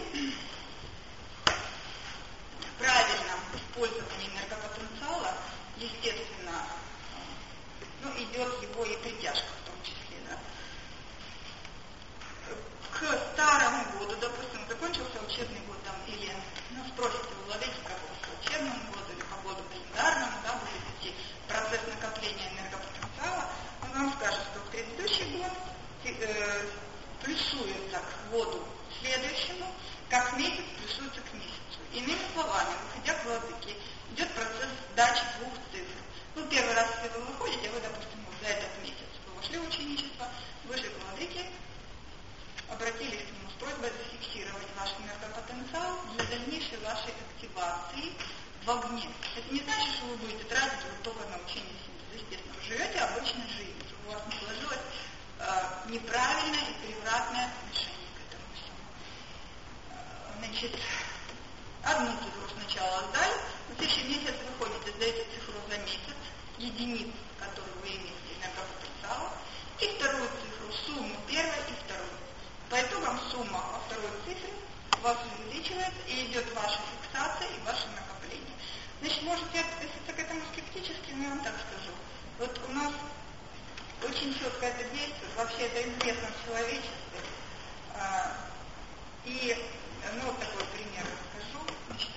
правильном использовании энергопотенциала, естественно, ну, идет его и притяжка в том числе, да. К старому году, допустим, закончился учебный учебный год там, или ну, спросите у владыки, как у вас по учебному году или по году календарному, да, будет идти процесс накопления энергопотенциала, он вам скажет, что в предыдущий год э, плюсуется к году следующему, как месяц плюсуется к месяцу. Иными словами, выходя к владыке, идет процесс дачи двух цифр. Ну, первый раз, если вы выходите, вы, допустим, вот за этот месяц вы вошли в ученичество, вышли к владыке, обратились к нему с просьбой зафиксировать ваш энергопотенциал для дальнейшей вашей активации в огне. Это не значит, что вы будете тратить вот только на учение синтеза. Естественно, вы живете обычной жизнью, чтобы у вас не сложилось э, неправильное и превратное отношение к этому всему. Э, значит, одну цифру сначала сдали, в следующий месяц вы ходите, сдаете цифру за месяц, единиц, которые вы имеете энергопотенциала, и вторую цифру, сумму первой и второй. По итогам сумма во второй цифре у вас увеличивается и идет ваша фиксация и ваше накопление. Значит, можете относиться к этому скептически, но я вам так скажу. Вот у нас очень четко это действует, вообще это известно в человечестве. А, и, ну, вот такой пример расскажу, значит,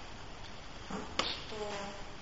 что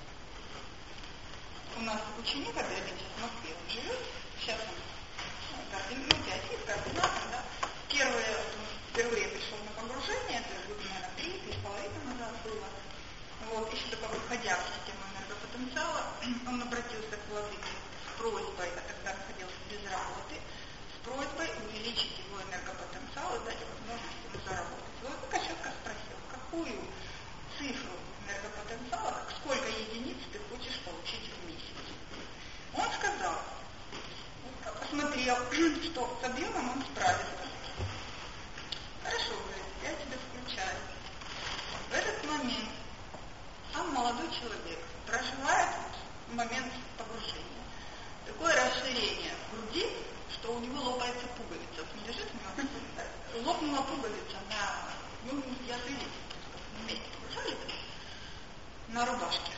у нас ученик, когда я сейчас в Москве он живет, сейчас он ну, теоретик, координатор, да, первый, впервые пришел на погружение, это год, наверное, три, три с половиной назад было. Вот, еще только выходя в систему энергопотенциала, он обратился к владыке с просьбой, а тогда находился без работы, с просьбой увеличить его энергопотенциал и дать возможность ему заработать. Владыка четко спросил, какую цифру энергопотенциала, сколько единиц ты хочешь получить в месяц. Он сказал, посмотрел, что с объемом он справится. Хорошо, говорит, я тебя включаю. В этот момент сам молодой человек проживает в момент погружения такое расширение в груди, что у него лопается пуговица. Не лежит у него? Лопнула пуговица на, ну, я свидетель, вместе погружали на рубашке.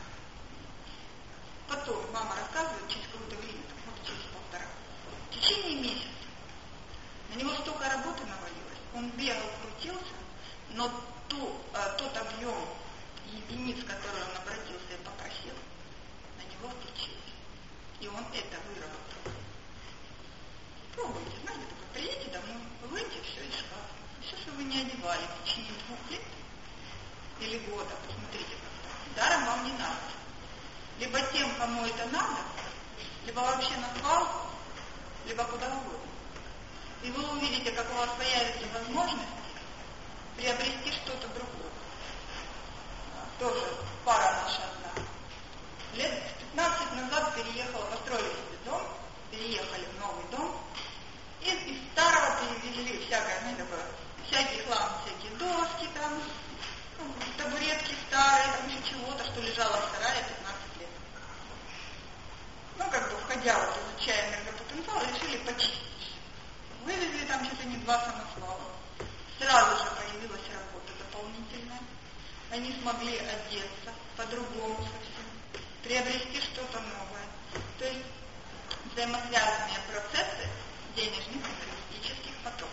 Потом мама рассказывает, через какое-то время, вот через полтора, в течение месяца на него столько работы навалилось, он бегал, крутился, но ту, а, тот объем единиц, который он обратился и попросил, на него включилось. И он это выработал. Пробуйте, знаете, только приедете домой, выйдете все из шкафа. Все, что вы не одевали в течение двух лет или года, посмотрите, даром вам не надо. Либо тем, кому это надо, либо вообще на свалку, либо куда угодно. И вы увидите, как у вас появится возможность приобрести что-то другое. Тоже пара наша одна. Лет пятнадцать назад переехала, построили себе дом, переехали в новый дом, и из старого перевезли всякое, ну, такое, всякий хлам, всякие доски там, ну, табуретки старые, там еще чего-то, что лежало в сарае пятнадцать лет. Ну, как бы, входя, вот, изучая энергопотенциал, решили почистить. Вывезли там что-то не два самосвала. Сразу же появилась работа дополнительная. Они смогли одеться по-другому совсем, приобрести что-то новое. То есть взаимосвязанные процессы денежных и энергетических потоков.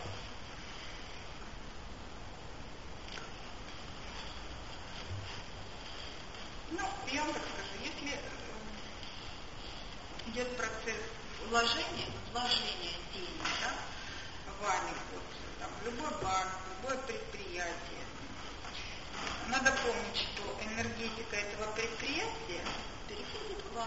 Ну, я вам так скажу, если идет процесс вложения, вложения денег, да, вами, вот, там, любой банк, любое предприятие, надо помнить, что энергетика этого предприятия переходит к вам.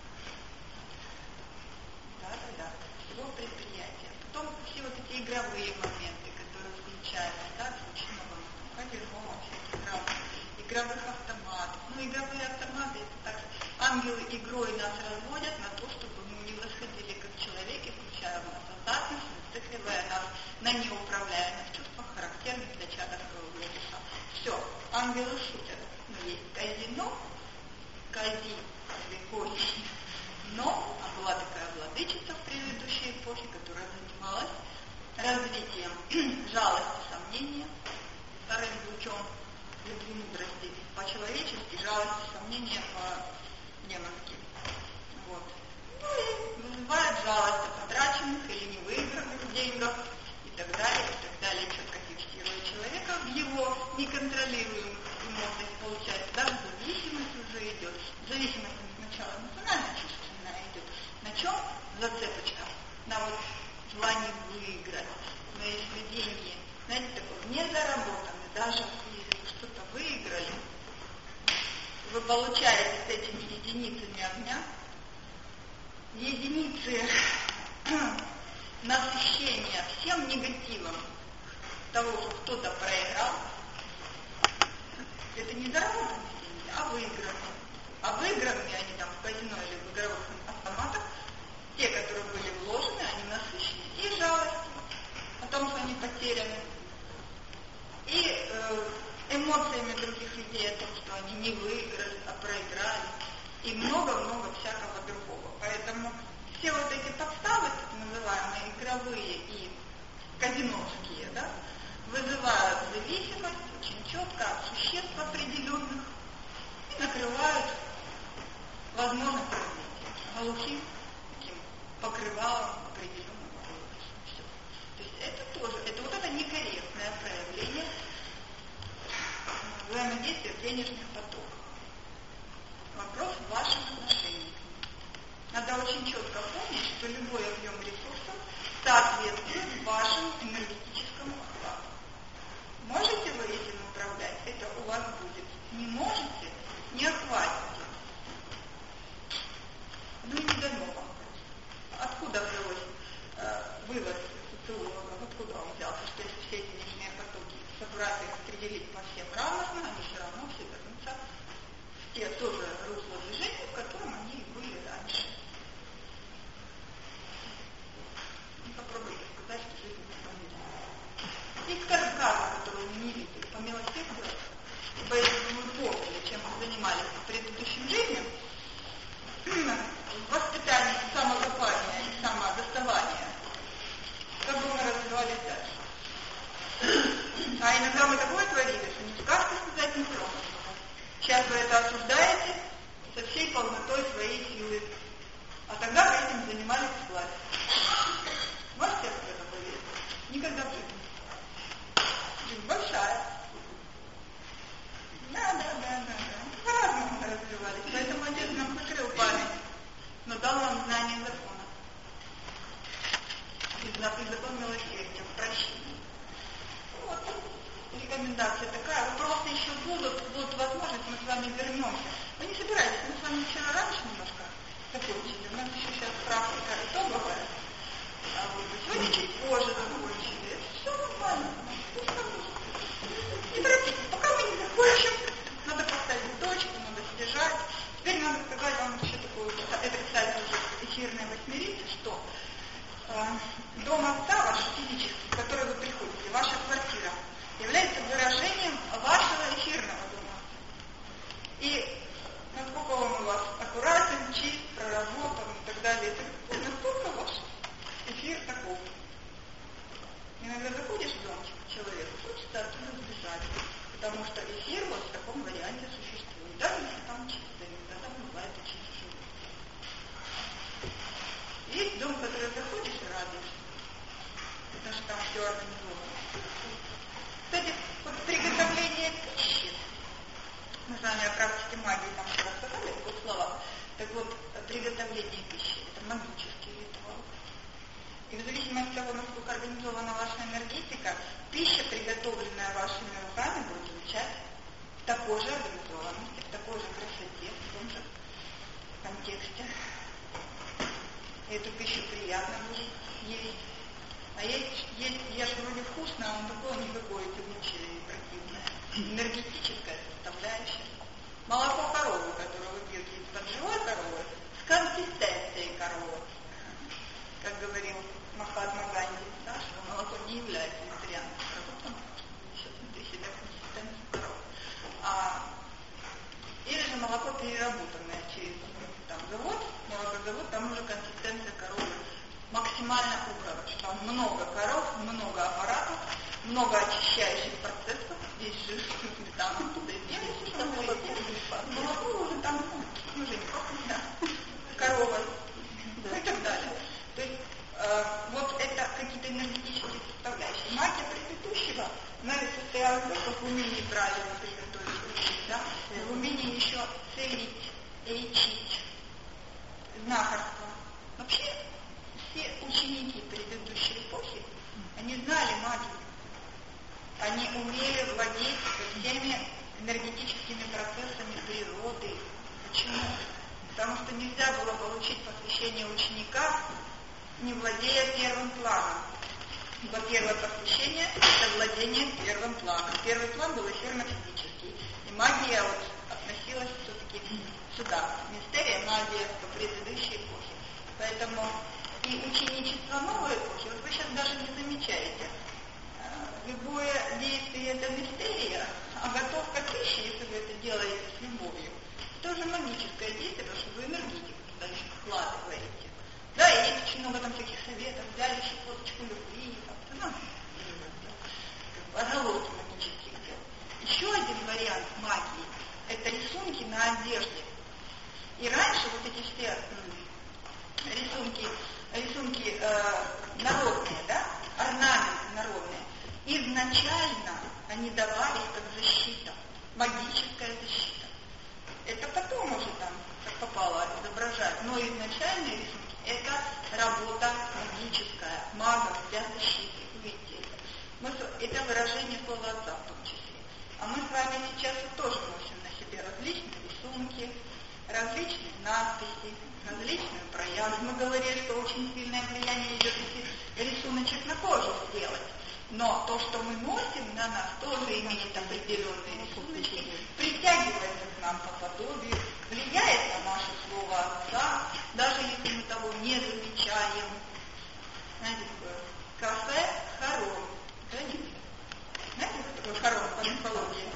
Да-да-да, его предприятие. Потом все вот эти игровые моменты, которые включаются, да, включеного кодировок, всяких разных игровых автоматов. Ну, игровые автоматы, это так, ангелы игрой нас разводят на то, чтобы мы не восходили как человеки, включая в нас азартность, зацикливая нас на неуправляемых чувствах, характерных для чадовского глубока. Все, ангелы шутят. Но есть казино, кази, кози. Но а была такая владычица в предыдущей эпохе, которая занималась развитием жалости, сомнения, вторым лучом любви, мудрости по-человечески, жалости, сомнения по-демонски. Вот. Ну и вызывает жалость о потраченных или невыигранных деньгах и так далее, и так далее, четко фиксируя человека в его неконтролируемых эмоциях получается, даже зависимость уже идет. Зависимость сначала эмоционально-чувственная идет. На чем зацепочка? На вот желании выиграть. Но если деньги, знаете, такое, не заработаны, даже если вы что-то выиграли, вы получаете с этими единицами огня, единицы насыщения всем негативом того, что кто-то проиграл, это не заработанные деньги, а выигранные. А выигранные они там в казино или в игровых автоматах, те, которые были вложены, они насыщены и жалостью о том, что они потеряны, и э, эмоциями других людей о том, что они не выиграли, а проиграли, и много-много всякого другого. Поэтому все вот эти подставы, так называемые, игровые и казиновские, да, вызывают зависимость очень четко от существ определенных и накрывают возможность развития глухим таким покрывалом определенного возраста. Все. То есть это тоже, это вот это некорректное проявление взаимодействия денежных потоков. Вопрос в вашем отношении. Надо очень четко помнить, что любой объем ресурсов соответствует вашему энергетическому охвату. Можете вы этим управлять? Это у вас будет. Не можете? Не охватите. Ну и не дано вам просто. Откуда взялось э, вывод социологов? Откуда он взялся? Что если все эти денежные потоки собрать и распределить по всем равностно, они все равно все вернутся в те тоже русло движения, в котором они были раньше. Попробуйте сказать, что жизнь не поменяла. И скажем, карма, которую вы не видите, по милосердию, ибо если мы помнили, чем мы занимались в предыдущем жизни, воспитание, самокопание и самодоставание, как бы мы развивались дальше. А иногда мы такое творили, что не скажете сказать не трогать. Сейчас вы это осуждаете со всей полнотой своей силы. А тогда вы этим занимались в классе. Можете в это поверить? Никогда в жизни. Жизнь большая. Да, да, да, да, да. По-разному мы развивались. Поэтому Отец нам закрыл память, но дал нам знание закона. И закон милосердия, прощения. Вот. Рекомендация такая. Вопросы еще будут, будут возможность, мы с вами вернемся. Вы не собираетесь, мы с вами вчера раньше немножко закончили. У нас еще сейчас практика итоговая. А вот сегодня чуть позже закончили. Это все нормально. Не торопитесь, пока мы не закончим, надо поставить точку, надо снижать. Теперь надо сказать вам еще такую, это, кстати, уже эфирная восьмерится, что э, дом отца ваш физический, в который вы приходите, ваша квартира, является выражением вашего эфирного дома. И насколько он у вас аккуратен, чист, проработан и так далее, это настолько ваш эфир таков. Иногда заходишь в дом человека, хочется оттуда сбежать, потому что эфир вот в таком варианте существует. Даже если там чисто, иногда там бывает очень тяжело. Есть дом, в который заходишь и радуешься, потому что там все организовано. Кстати, вот приготовление пищи, мы с вами о практике магии там рассказали, в двух словах, так вот, приготовление пищи – это магический ритуал. И в зависимости от того, насколько организована ваша энергетика, пища, приготовленная вашими руками, будет звучать в такой же организованности, в такой же красоте, в том же контексте. И эту пищу приятно будет есть. А есть, есть ешь вроде вкусно, а он такое никакое тягучее и противное. Энергетическая составляющая. Молоко коровы, которое вы пьете из-под живой коровы, с консистенцией коровы. Как говорил Махатма Ганди, да, что молоко не является вегетарианским продуктом, еще внутри себя консистенцию коровы. А, или же молоко переработанное через там, завод, молокозавод, там уже консистенция коровы максимально убрана, что там много коров, много аппаратов, много очищающих процессов, здесь жир, сметана, туда и делается, что молоко уже там, ну, уже не пахнет, да, корова, да, и так далее. То есть э, вот это какие-то энергетические составляющие. Магия предыдущего, она состояла дело не только в умении правильно приготовить, да, в умении еще целить, лечить, знахарство. Вообще все ученики предыдущей эпохи, они знали магию. Они умели владеть всеми энергетическими процессами природы. Почему? Потому что нельзя было получить посвящение ученика, не владея первым планом. Ибо первое посвящение – это владение первым планом. Первый план был эфирно-физический. И магия вот относилась все-таки сюда. Мистерия, магия по предыдущей эпохе. Поэтому и ученичество новой эпохи, вот вы сейчас даже не замечаете. Любое действие – это мистерия, а готовка пищи, если вы это делаете с любовью, это уже магическое действие, потому что вы энергетику туда еще вкладываете. Да, и есть очень много там всяких советов, взяли щепоточку любви, как-то, ну, оголовки магических дел. Еще один вариант магии – это рисунки на одежде. И раньше вот эти все м, рисунки, рисунки э, народные, да, орнаменты народные, изначально они давались как защита, магическая защита. Это потом уже там, как попало, изображают. Но изначальные рисунки – это работа магическая, магов для защиты. Видите, мы, это выражение слова отца в том числе. А мы с вами сейчас тоже носим на себе различные рисунки, различные надписи, различные проявы. Мы говорили, что очень сильное влияние идет, если рисуночек на кожу сделать. Но то, что мы носим на нас, тоже имеет определенные рисуночки, притягивается к нам по подобию, влияет на наше слово отца, даже если мы того не замечаем. Знаете, такое кафе хором. Знаете, что такое хором по мифологии?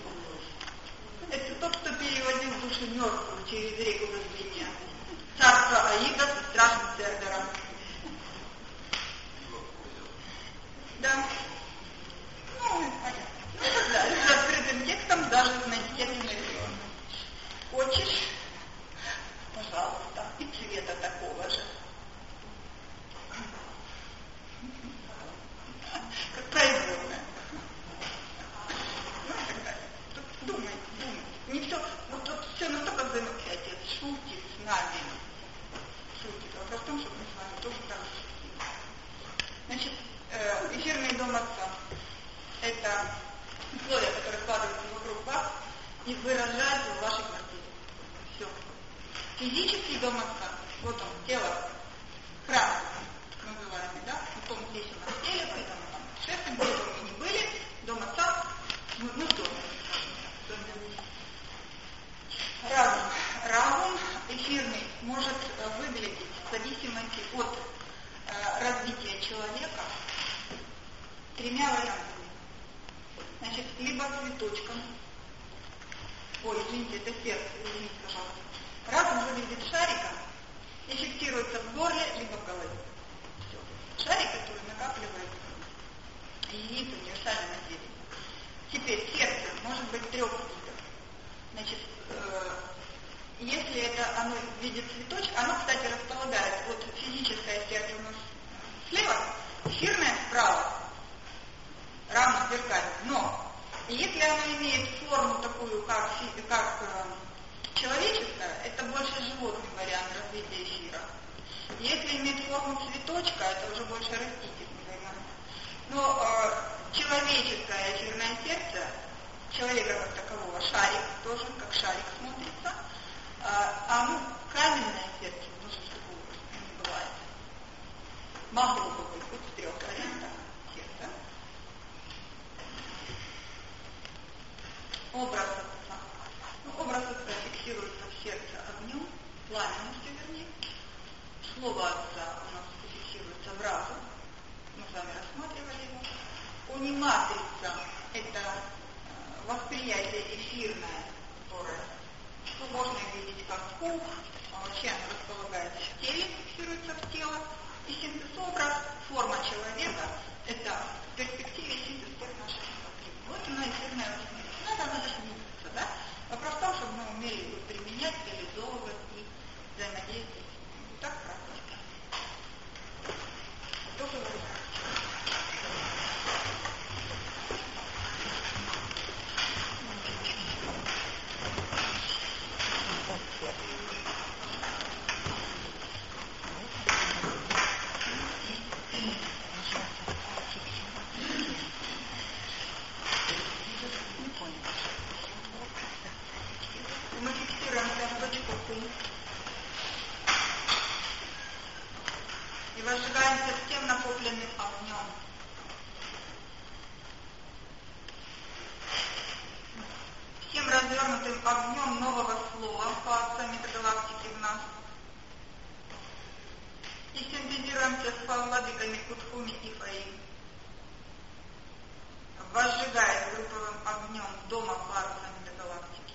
Это тот, кто переводил душу мертвую через реку забвения. Царство Аида с страшным Цербером. Да. Ну, понятно. Ну, тогда, с открытым текстом даже на естественный рисунок. Хочешь? Пожалуйста. И цвета такого же. Как производная. Ну, и так далее. Тут думай, думай. Не все, вот тут все настолько взаимосвязано. Отец шутит с нами. Шутит. Вопрос в том, чтобы мы с вами тоже так же шутили. Значит, эфирный дом отца – это условия, которые складываются вокруг вас и выражаются в вашей квартире. Все. Физический дом отца, вот он, тело, храм, называемый, да? В том здесь у нас тело, поэтому там шефом, где бы мы ни были, дом отца, мы, мы в доме. Разум. Разум эфирный может выглядеть в зависимости от э, развития человека тремя вариантами. Значит, либо цветочком. Ой, извините, это сердце, извините, пожалуйста. Разум выглядит шариком и фиксируется в горле, либо в голове. Все. Шарик, который накапливает единицы универсальной материи. Теперь сердце может быть трех видов. Значит, э, если это оно в виде цветочка, оно, кстати, располагает, вот физическое сердце у нас слева, эфирное справа, равно зеркально. Но если оно имеет форму такую, как, как э, человеческая, это больше животный вариант развития эфира. Если имеет форму цветочка, это уже больше растительный вариант. Но э, человеческое эфирное сердце, человека как такового, шарик тоже, как шарик смотрится, э, а ну, каменное сердце, ну что такого не бывает. Могло бы быть хоть в трех вариантах сердца. Образ отца. Ну, образ отца фиксируется в сердце огнем, пламенностью, вернее. Слово отца у нас фиксируется в разум. Мы с вами рассматривали его. Униматрица – это восприятие эфирное, которое ну, можно видеть как пух, а вообще оно располагается в теле, фиксируется в тело. И синтез-образ, форма человека – это в перспективе синтез всех наших внутрей. Вот она эфирная восприятие. Надо, надо двигаться, да? Вопрос в том, чтобы мы умели его применять, реализовывать и взаимодействовать. Так практика. Что вы развернутым огнем нового слова фаца метагалактики в нас. И синтезируемся с владыками Кутхуми и Фаи, возжигая групповым огнем дома фаца метагалактики.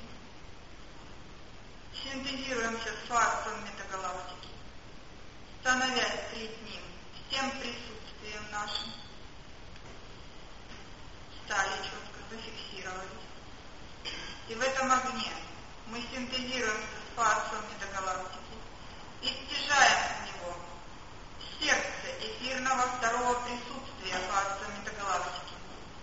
Синтезируемся с фацом метагалактики, становясь перед ним всем присутствием нашим. Стали четко, зафиксировались. И в этом огне мы синтезируемся с фацом метагалактики и стяжаем в него сердце эфирного второго присутствия фаца метагалактики.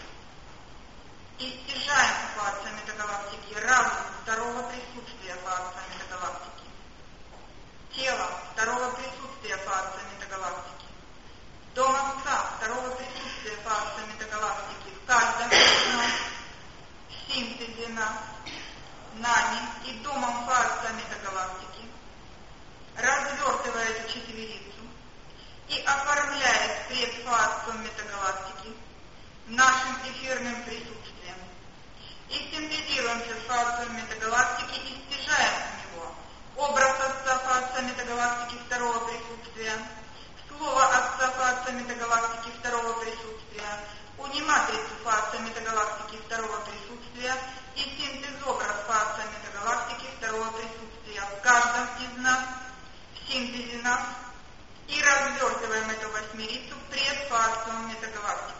И стяжаем фаца метагалактики разум второго присутствия фаца метагалактики. Тело второго присутствия фаца метагалактики. Дом Отца второго присутствия фаца метагалактики в каждом из нас, в синтезе нас, нами и домом фаца метагалактики, развертывая эту четверицу и оформляет пред фацом метагалактики нашим эфирным присутствием. И синтезируемся с фацом метагалактики и стяжаем в него образ Отца фаца метагалактики второго присутствия, слово Отца фаца метагалактики второго присутствия, униматрицу фаца метагалактики второго присутствия и синтез образ фаца метагалактики второго присутствия в каждом из нас, в синтезе нас, и развертываем эту восьмерицу пред фацом метагалактики.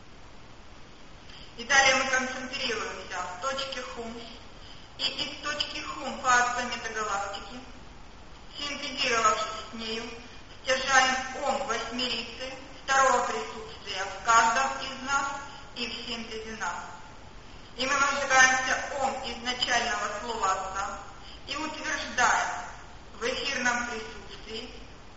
И далее мы концентрируемся в точке Хум, и из точки Хум фаца метагалактики, синтезировавшись с нею, стяжаем Ом восьмерицы второго присутствия в каждом из нас и в синтезе нас. И мы возжигаемся Ом изначального слова Отца и утверждаем в эфирном присутствии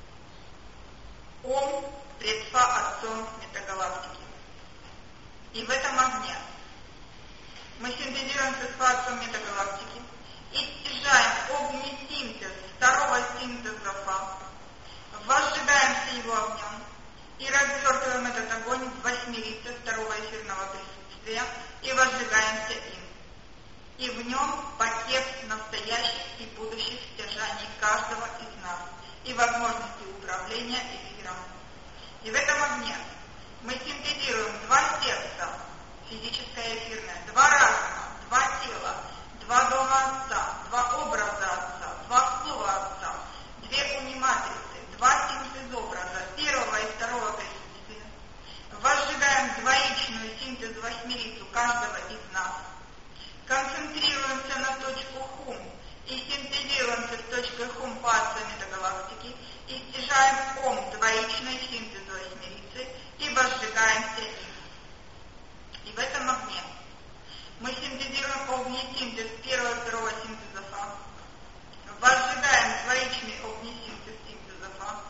Ом пред Фа Отцом метагалактики. И в этом огне мы синтезируемся с Фацом метагалактики и стяжаем огнесинтез второго синтеза Фа, возжигаемся его огнем и развертываем этот огонь в восьмерице второго эфирного присутствия и возжигаемся им. И в нем пакет настоящих и будущих стяжаний каждого из нас и возможности управления эфиром. И в этом огне мы синтезируем два сердца, физическое и эфирное, два разума, два тела, два дома Отца, два образа Отца, два слова Отца, две униматрицы, два синтез-образа первого и второго присутствия. Возжигаем двоичную синтез-восьмерицу каждого из нас. Концентрируемся на точку Хум и синтезируемся с точкой Хум фаца метагалактики и стяжаем Ом двоичной синтез восьмерицы и возжигаемся им. И в этом огне мы синтезируем огнесинтез первого и второго синтеза Фа, возжигаем двоичный огнесинтез синтеза Фа,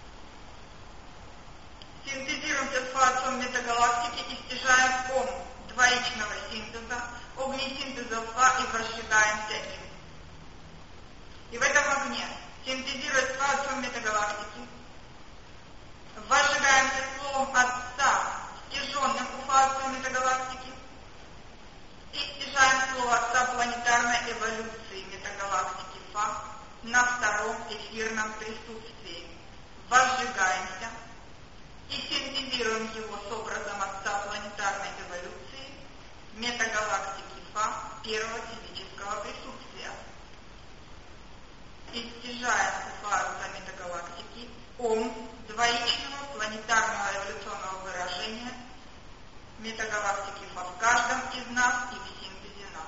синтезируемся с фацом метагалактики и стяжаем Ом двоичного синтеза, огнесинтеза Фа и возжигаемся им. И в этом огне, синтезируя с фацом метагалактики, возжигаемся словом Отца, стяженным у фаца метагалактики, и стяжаем слово Отца планетарной эволюции метагалактики Фа на втором эфирном присутствии. Возжигаемся и синтезируем его с образом Отца планетарной эволюции метагалактики Фа первого физического присутствия. И стяжаем у фаца метагалактики Ом двоичного планетарного эволюционного выражения метагалактики Фа в каждом из нас и в синтезе нас.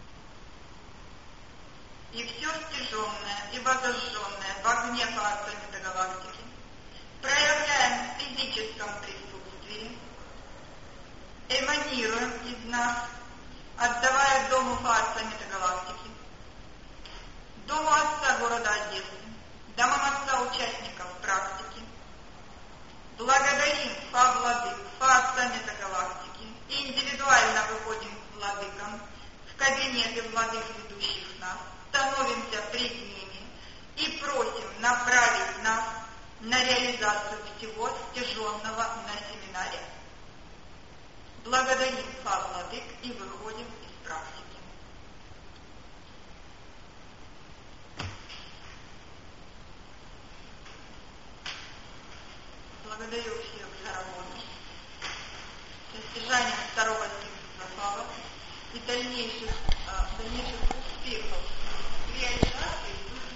И все стяженное и возожженное в огне фаца метагалактики проявляем в физическом присутствии, эманируем из нас, отдавая дому фаца метагалактики, дому Отца города Одессы, домам Отца участников практики. Благодарим Фа Владык, Фа Отца метагалактики и индивидуально выходим к владыкам в кабинеты владык ведущих нас, становимся пред ними и просим направить нас на реализацию всего стяженного на семинаре. Благодарим Фа Владык и выходим из практики. дальнейших, а, дальнейших успехов реализации